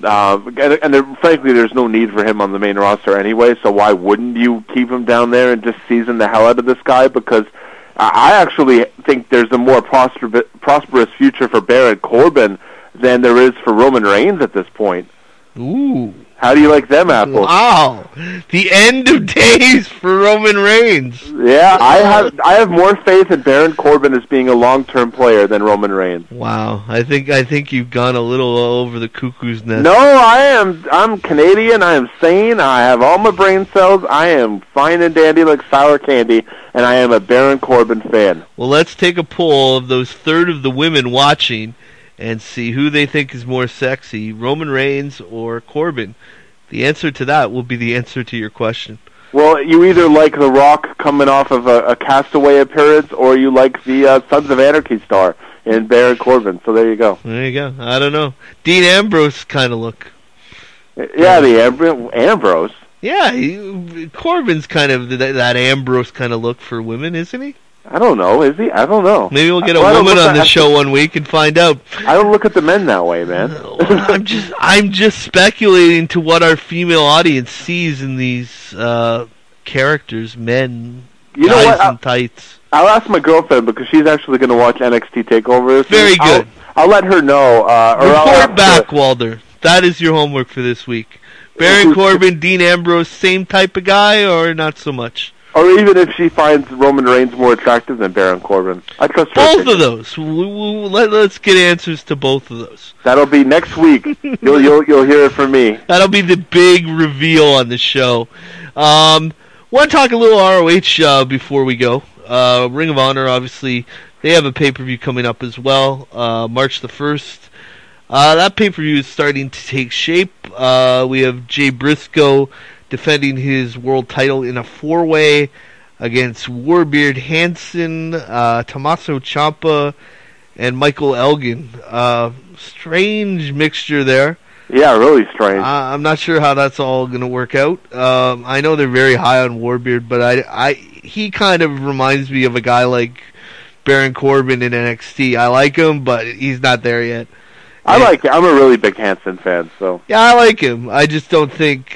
Frankly, there's no need for him on the main roster anyway, so why wouldn't you keep him down there and just season the hell out of this guy? Because I actually think there's a more prosperous future for Baron Corbin than there is for Roman Reigns at this point. Ooh. How do you like them apples? Wow. The end of days for Roman Reigns. Yeah, I have more faith in Baron Corbin as being a long-term player than Roman Reigns. Wow. I think you've gone a little over the cuckoo's nest. No, I'm Canadian, I am sane, I have all my brain cells, I am fine and dandy like sour candy, and I am a Baron Corbin fan. Well, let's take a poll of those third of the women watching and see who they think is more sexy, Roman Reigns or Corbin. The answer to that will be the answer to your question. Well, you either like The Rock coming off of a Castaway appearance, or you like the Sons of Anarchy star in Baron Corbin. So there you go. There you go. I don't know. Dean Ambrose kind of look. Yeah, the Ambrose. Yeah, Corbin's kind of that Ambrose kind of look for women, isn't he? I don't know. Is he? I don't know. Maybe we'll get a woman on the show one week and find out. I don't look at the men that way, man. I'm just speculating to what our female audience sees in these characters, men, you guys know what? in tights. I'll ask my girlfriend because she's actually going to watch NXT TakeOver. Very good. I'll let her know. Report back, Walder. That is your homework for this week. Baron Corbin, Dean Ambrose, same type of guy, or not so much? Or even if she finds Roman Reigns more attractive than Baron Corbin. I trust her. Both of those. Let's get answers to both of those. That'll be next week. You'll hear it from me. That'll be the big reveal on the show. Want to talk a little ROH before we go. Ring of Honor, obviously, they have a pay-per-view coming up as well, March the 1st. That pay-per-view is starting to take shape. We have Jay Briscoe defending his world title in a 4-way against Warbeard Hansen, Tommaso Ciampa, and Michael Elgin. Strange mixture there. Yeah, really strange. I'm not sure how that's all going to work out. I know they're very high on Warbeard, but he kind of reminds me of a guy like Baron Corbin in NXT. I like him, but he's not there yet. I like it. I'm a really big Hansen fan, so. Yeah, I like him. I just don't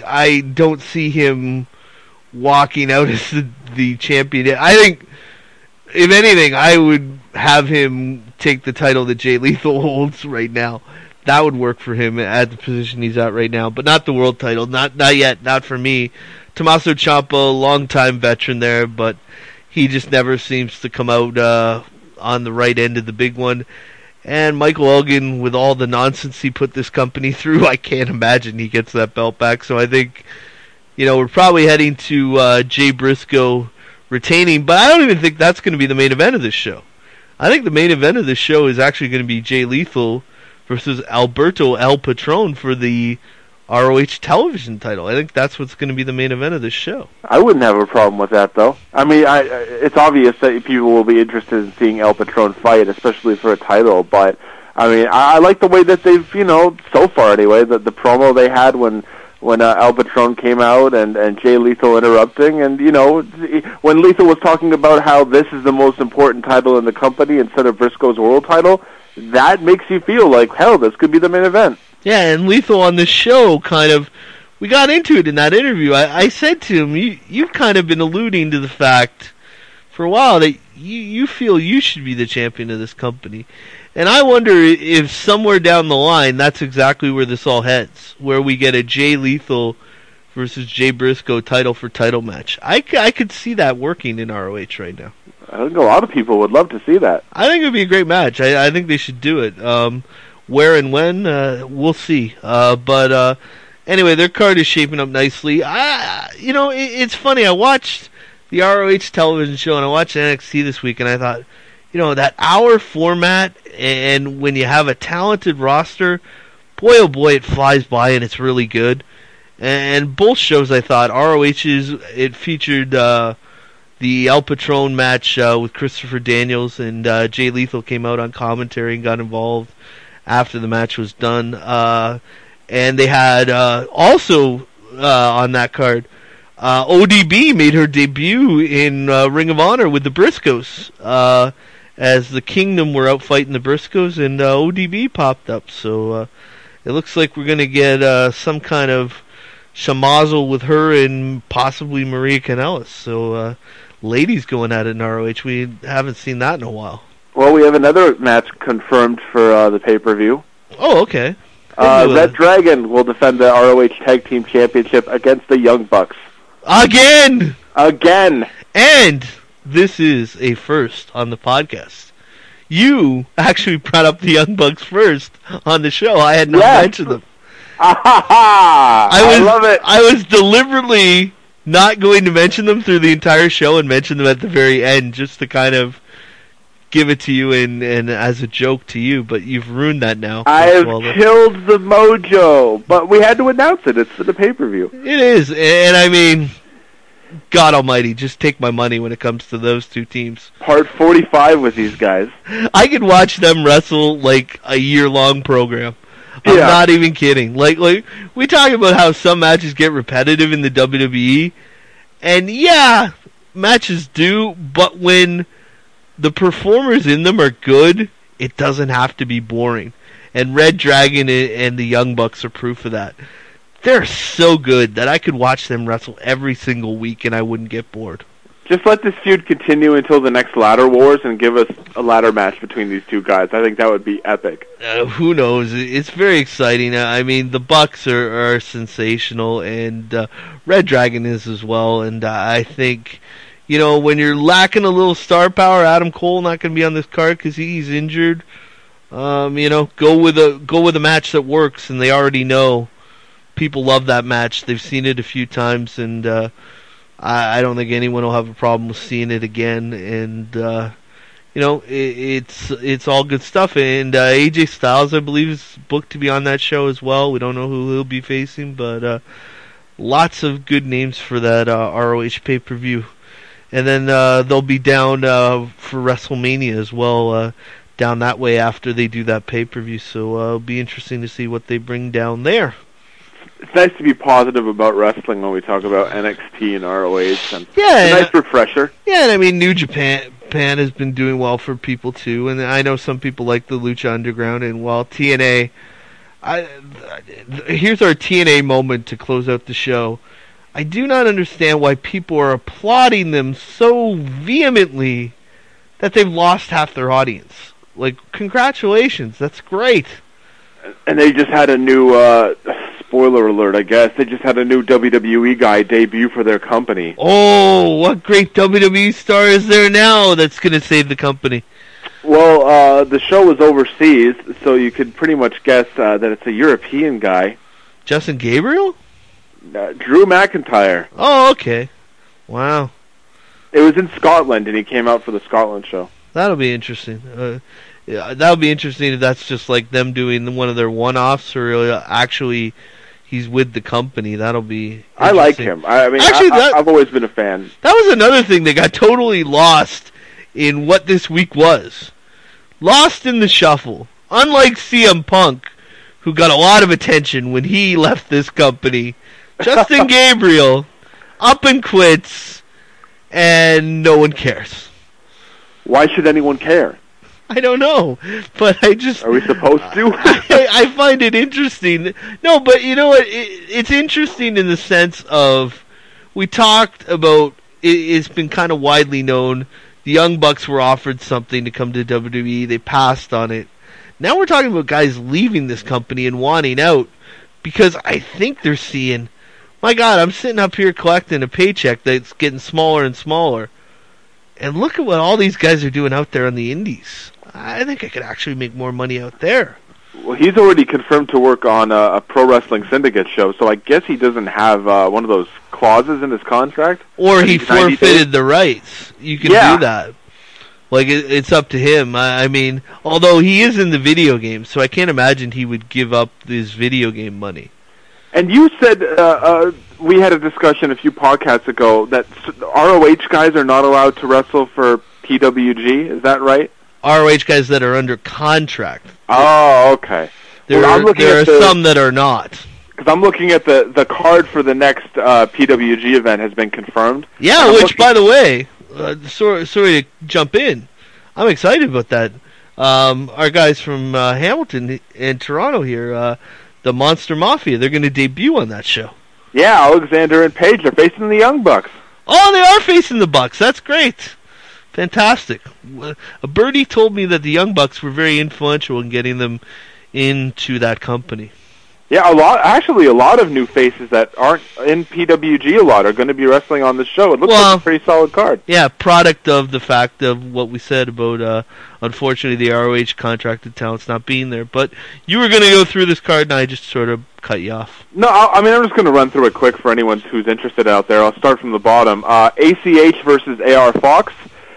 see him walking out as the champion. I think, if anything, I would have him take the title that Jay Lethal holds right now. That would work for him at the position he's at right now, but not the world title. Not yet. Not for me. Tommaso Ciampa, longtime veteran there, but he just never seems to come out on the right end of the big one. And Michael Elgin, with all the nonsense he put this company through, I can't imagine he gets that belt back. So I think, we're probably heading to Jay Briscoe retaining, but I don't even think that's going to be the main event of this show. I think the main event of this show is actually going to be Jay Lethal versus Alberto El Patron for the ROH television title. I think that's what's going to be the main event of this show. I wouldn't have a problem with that, though. I mean, it's obvious that people will be interested in seeing El Patron fight, especially for a title, but, I mean, I like the way that they've, so far anyway, the promo they had when El Patron came out and Jay Lethal interrupting, and, when Lethal was talking about how this is the most important title in the company instead of Briscoe's world title, that makes you feel like, hell, this could be the main event. Yeah, and Lethal on the show we got into it in that interview. I said to him, you've kind of been alluding to the fact for a while that you feel you should be the champion of this company. And I wonder if somewhere down the line that's exactly where this all heads, where we get a Jay Lethal versus Jay Briscoe title for title match. I could see that working in ROH right now. I think a lot of people would love to see that. I think it would be a great match. I think they should do it. Where and when, we'll see. But anyway, their card is shaping up nicely. It's funny. I watched the ROH television show and I watched NXT this week, and I thought, that hour format, and when you have a talented roster, boy oh boy, it flies by and it's really good. And both shows, I thought, it featured the El Patron match with Christopher Daniels, and Jay Lethal came out on commentary and got involved after the match was done. And they had also on that card, ODB made her debut in Ring of Honor with the Briscoes, as the Kingdom were out fighting the Briscoes, and ODB popped up. So it looks like we're going to get some kind of shamazzle with her and possibly Maria Kanellis. So ladies going at it in ROH. We haven't seen that in a while. Well, we have another match confirmed for the pay-per-view. Oh, okay. Red Dragon will defend the ROH Tag Team Championship against the Young Bucks. Again! And this is a first on the podcast. You actually brought up the Young Bucks first on the show. I had not mentioned them. I love it. I was deliberately not going to mention them through the entire show and mention them at the very end just to kind of give it to you and as a joke to you, but you've ruined that now. I have killed the mojo, but we had to announce it. It's for the pay-per-view. It is, and I mean, God almighty, just take my money when it comes to those two teams. Part 45 with these guys. I could watch them wrestle like a year-long program. I'm Yeah. not even kidding. Like we talk about how some matches get repetitive in the WWE, and yeah, matches do, but when the performers in them are good, it doesn't have to be boring. And Red Dragon and the Young Bucks are proof of that. They're so good that I could watch them wrestle every single week and I wouldn't get bored. Just let this feud continue until the next Ladder Wars and give us a ladder match between these two guys. I think that would be epic. Who knows? It's very exciting. I mean, the Bucks are sensational, and Red Dragon is as well. And I think, when you're lacking a little star power, Adam Cole not going to be on this card because he's injured. Go with a match that works, and they already know people love that match. They've seen it a few times, and I don't think anyone will have a problem with seeing it again. And it's all good stuff. And AJ Styles, I believe, is booked to be on that show as well. We don't know who he'll be facing, but lots of good names for that ROH pay-per-view. And then they'll be down for WrestleMania as well, down that way after they do that pay-per-view. So it'll be interesting to see what they bring down there. It's nice to be positive about wrestling when we talk about NXT and ROH. And Yeah, it's a nice refresher. Yeah, and I mean, New Japan has been doing well for people too, and I know some people like the Lucha Underground, and while TNA, here's our TNA moment to close out the show. I do not understand why people are applauding them so vehemently that they've lost half their audience. Like, congratulations, that's great. And they just had a new, spoiler alert, I guess, they just had a new WWE guy debut for their company. Oh, what great WWE star is there now that's going to save the company? Well, the show was overseas, so you could pretty much guess that it's a European guy. Justin Gabriel? Drew McIntyre. Oh, okay. Wow. It was in Scotland, and he came out for the Scotland show. That'll be interesting. Yeah, that'll be interesting if that's just like them doing one of their one-offs, or actually he's with the company. That'll be interesting. I like him. I mean, actually, I've always been a fan. That was another thing that got totally lost in what this week was. Lost in the shuffle. Unlike CM Punk, who got a lot of attention when he left this company, Justin Gabriel up and quits, and no one cares. Why should anyone care? I don't know, but I just... Are we supposed to? I find it interesting. No, but you know what? It's interesting in the sense of, we talked about, it's been kind of widely known, the Young Bucks were offered something to come to WWE, they passed on it. Now we're talking about guys leaving this company and wanting out, because I think they're seeing, my God, I'm sitting up here collecting a paycheck that's getting smaller and smaller. And look at what all these guys are doing out there on the indies. I think I could actually make more money out there. Well, he's already confirmed to work on a Pro Wrestling Syndicate show, so I guess he doesn't have one of those clauses in his contract. Or he forfeited the rights. You can do that. Like, it's up to him. I mean, although he is in the video game, so I can't imagine he would give up his video game money. And you said, we had a discussion a few podcasts ago, that ROH guys are not allowed to wrestle for PWG, is that right? ROH guys that are under contract. Oh, okay. There are some that are not. Because I'm looking at the card for the next PWG event has been confirmed. Yeah, which, by the way, sorry to jump in, I'm excited about that. Our guys from Hamilton and Toronto here, the Monster Mafia, they're going to debut on that show. Yeah, Alexander and Paige are facing the Young Bucks. Oh, they are facing the Bucks. That's great. Fantastic. A birdie told me that the Young Bucks were very influential in getting them into that company. Yeah, a lot of new faces that aren't in PWG a lot are going to be wrestling on the show. It looks like a pretty solid card. Yeah, product of the fact of what we said about, unfortunately, the ROH contracted talents not being there. But you were going to go through this card, and I just sort of cut you off. No, I'm just going to run through it quick for anyone who's interested out there. I'll start from the bottom. ACH versus AR Fox.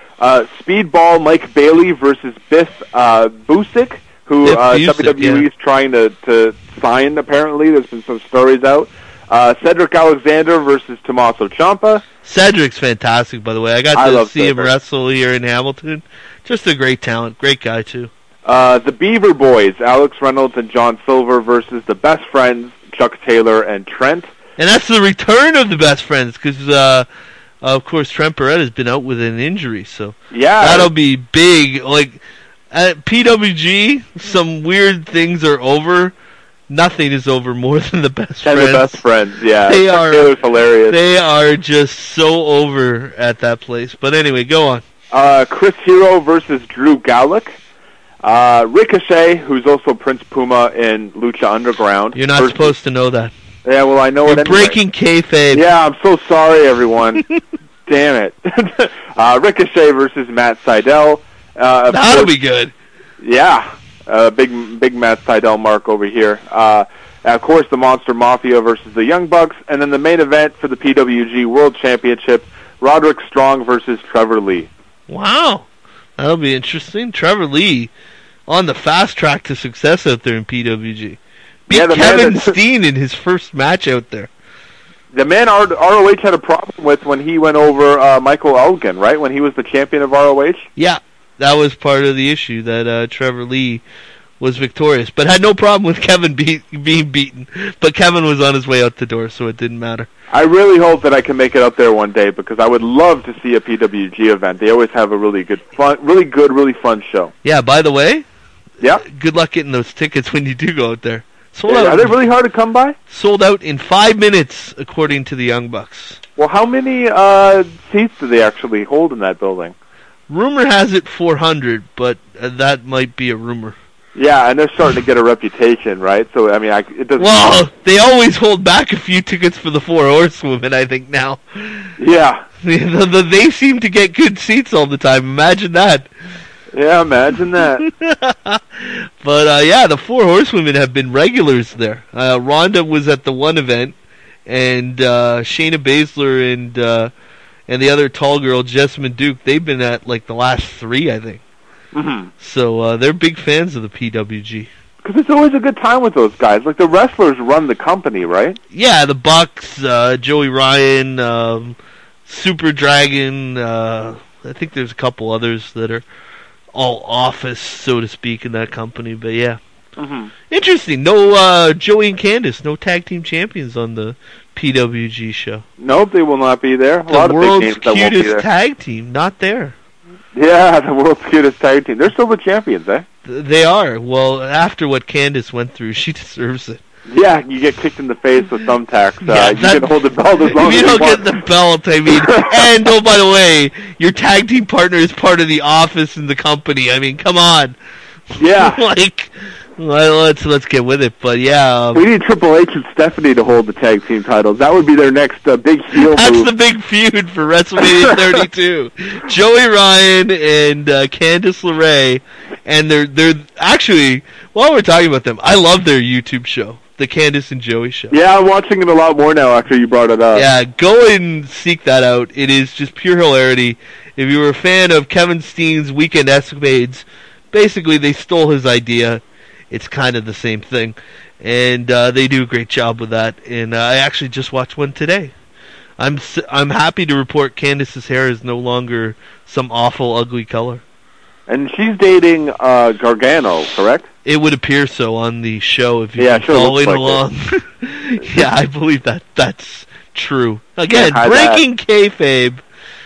Speedball Mike Bailey versus Biff Busick, who WWE is trying to sign, apparently. There's been some stories out. Cedric Alexander versus Tommaso Ciampa. Cedric's fantastic, by the way. I got to see him wrestle here in Hamilton. Just a great talent. Great guy, too. The Beaver Boys, Alex Reynolds and John Silver versus the Best Friends, Chuck Taylor and Trent. And that's the return of the Best Friends, because, of course, Trent Barrett has been out with an injury, so yeah, that'll be big. Like, at PWG, some weird things are over. Nothing is over more than the Best Friends. And the Best Friends, yeah. They Chuck are Taylor's hilarious. They are just so over at that place. But anyway, go on. Chris Hero versus Drew Gulak. Ricochet, who's also Prince Puma in Lucha Underground. You're not supposed to know that. Yeah, well, I know You're it anyway. breaking kayfabe. Yeah, I'm so sorry, everyone. Damn it. Ricochet versus Matt Sydal. That'll be good. Yeah, big Matt Sydal mark over here. Of course, the Monster Mafia versus the Young Bucks, and then the main event for the PWG World Championship, Roderick Strong versus Trevor Lee. Wow, that'll be interesting. Trevor Lee on the fast track to success out there in PWG. Beat Kevin Steen in his first match out there. The man ROH had a problem with when he went over Michael Elgin, right? When he was the champion of ROH? Yeah, that was part of the issue, that Trevor Lee was victorious, but had no problem with Kevin being beaten. But Kevin was on his way out the door, so it didn't matter. I really hope that I can make it up there one day, because I would love to see a PWG event. They always have a really fun show. Yeah, by the way, yeah, good luck getting those tickets when you do go out there. Sold out. Are they really hard to come by? Sold out in 5 minutes, according to the Young Bucks. Well, how many seats do they actually hold in that building? Rumor has it 400, but that might be a rumor. Yeah, and they're starting to get a reputation, right? So, I mean, it doesn't... Well, they always hold back a few tickets for the Four Horsewomen, I think, now. Yeah. They seem to get good seats all the time. Imagine that. Yeah, imagine that. But, yeah, the Four Horsewomen have been regulars there. Ronda was at the one event, and Shayna Baszler and the other tall girl, Jessamine Duke, they've been at, like, the last 3, I think. Mm-hmm. So they're big fans of the PWG. Because it's always a good time with those guys. Like, the wrestlers run the company, right? Yeah, the Bucks, Joey Ryan, Super Dragon, I think there's a couple others that are all office, so to speak, in that company. But yeah. Mm-hmm. Interesting. No Joey and Candice, no tag team champions on the PWG show. Nope, they will not be there. The world's cutest tag team, not there. Yeah, the world's cutest tag team. They're still the champions, eh? They are. Well, after what Candice went through, she deserves it. Yeah, you get kicked in the face with thumbtacks. Yeah, you can hold the belt as long as you you don't want. get the belt, I mean. And, oh, by the way, your tag team partner is part of the office in the company. I mean, come on. Yeah. Like, well, let's get with it. But, yeah. We need Triple H and Stephanie to hold the tag team titles. That would be their next big heel That's move. the big feud for WrestleMania 32. Joey Ryan and Candice LeRae. And they're actually, while we're talking about them, I love their YouTube show. The Candice and Joey show. Yeah, I'm watching it a lot more now after you brought it up. Yeah, go and seek that out. It is just pure hilarity. If you were a fan of Kevin Steen's Weekend Escapades, basically they stole his idea. It's kind of the same thing. And they do a great job with that. And I actually just watched one today. I'm happy to report Candice's hair is no longer some awful, ugly color. And she's dating Gargano, correct? It would appear so on the show if you're sure following like along. Yeah, I believe that's true. Again, Yeah, breaking kayfabe.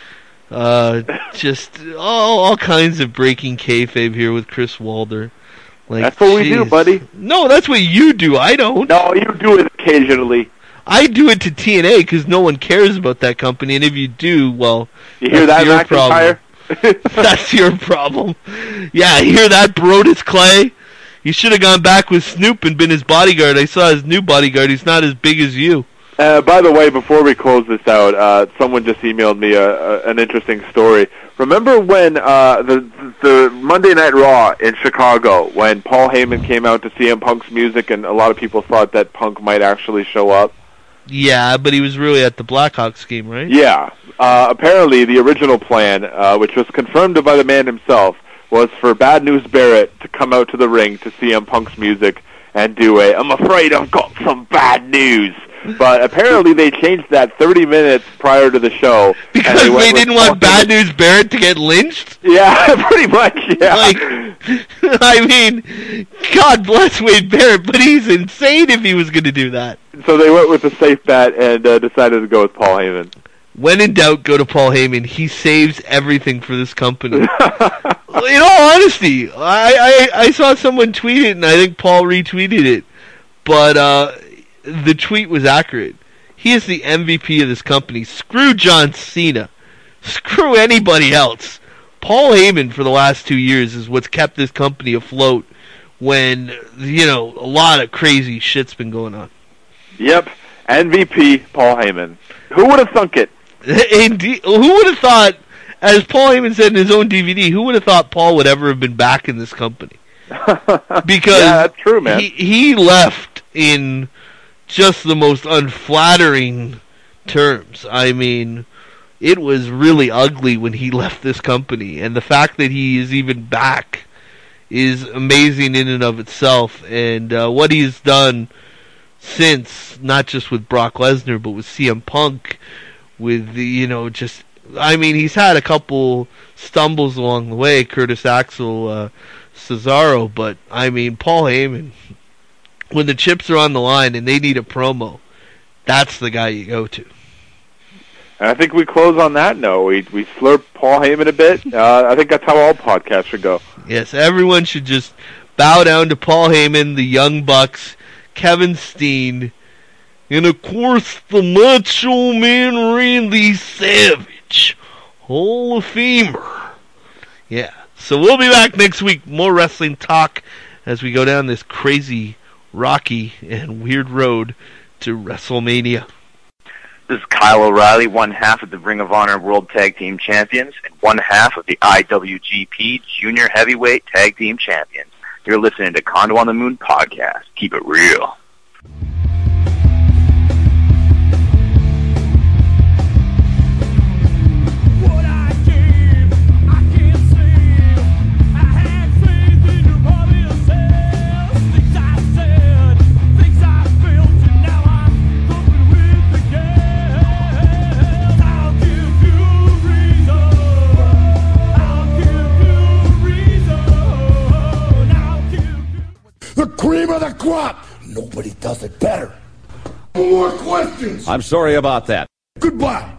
Just all kinds of breaking kayfabe here with Chris Walder. Like, that's what we do, buddy. No, that's what you do. I don't. No, you do it occasionally. I do it to TNA because no one cares about that company, and if you do, well, you hear that, your problem. That's your problem. Yeah, hear that, Brodus Clay? You should have gone back with Snoop and been his bodyguard. I saw his new bodyguard. He's not as big as you. By the way, before we close this out, someone just emailed me an interesting story. Remember when the Monday Night Raw in Chicago, when Paul Heyman came out to CM Punk's music, and a lot of people thought that Punk might actually show up? Yeah, but he was really at the Blackhawks game, right? Yeah. Apparently, the original plan, which was confirmed by the man himself, was for Bad News Barrett to come out to the ring to CM Punk's music and do I'm afraid I've got some bad news. But apparently they changed that 30 minutes prior to the show. Because they didn't want Bad News Barrett to get lynched? Yeah, pretty much, yeah. Like, I mean, God bless Wade Barrett, but he's insane if he was going to do that. So they went with the safe bet and decided to go with Paul Heyman. When in doubt, go to Paul Heyman. He saves everything for this company. In all honesty, I saw someone tweet it, and I think Paul retweeted it. But the tweet was accurate. He is the MVP of this company. Screw John Cena. Screw anybody else. Paul Heyman for the last 2 years is what's kept this company afloat when, a lot of crazy shit's been going on. Yep. MVP, Paul Heyman. Who would have thunk it? Indeed. Who would have thought, as Paul Heyman said in his own DVD, who would have thought Paul would ever have been back in this company? Because yeah, that's true, man. He left in just the most unflattering terms. I mean, it was really ugly when he left this company, and the fact that he is even back is amazing in and of itself. And what he's done since, not just with Brock Lesnar, but with CM Punk, with he's had a couple stumbles along the way, Curtis Axel, Cesaro, but I mean, Paul Heyman, when the chips are on the line and they need a promo, that's the guy you go to. And I think we close on that note. We slurp Paul Heyman a bit. I think that's how all podcasts should go. Yes, everyone should just bow down to Paul Heyman, the Young Bucks, Kevin Steen, and of course the Macho Man Randy Savage, Hall of Famer. Yeah, so we'll be back next week. More wrestling talk as we go down this crazy, rocky, and weird road to WrestleMania. This is Kyle O'Reilly, one half of the Ring of Honor World Tag Team Champions and one half of the IWGP Junior Heavyweight Tag Team Champions. You're listening to Condo on the Moon Podcast. Keep it real. The cream of the crop! Nobody does it better. More questions! I'm sorry about that. Goodbye.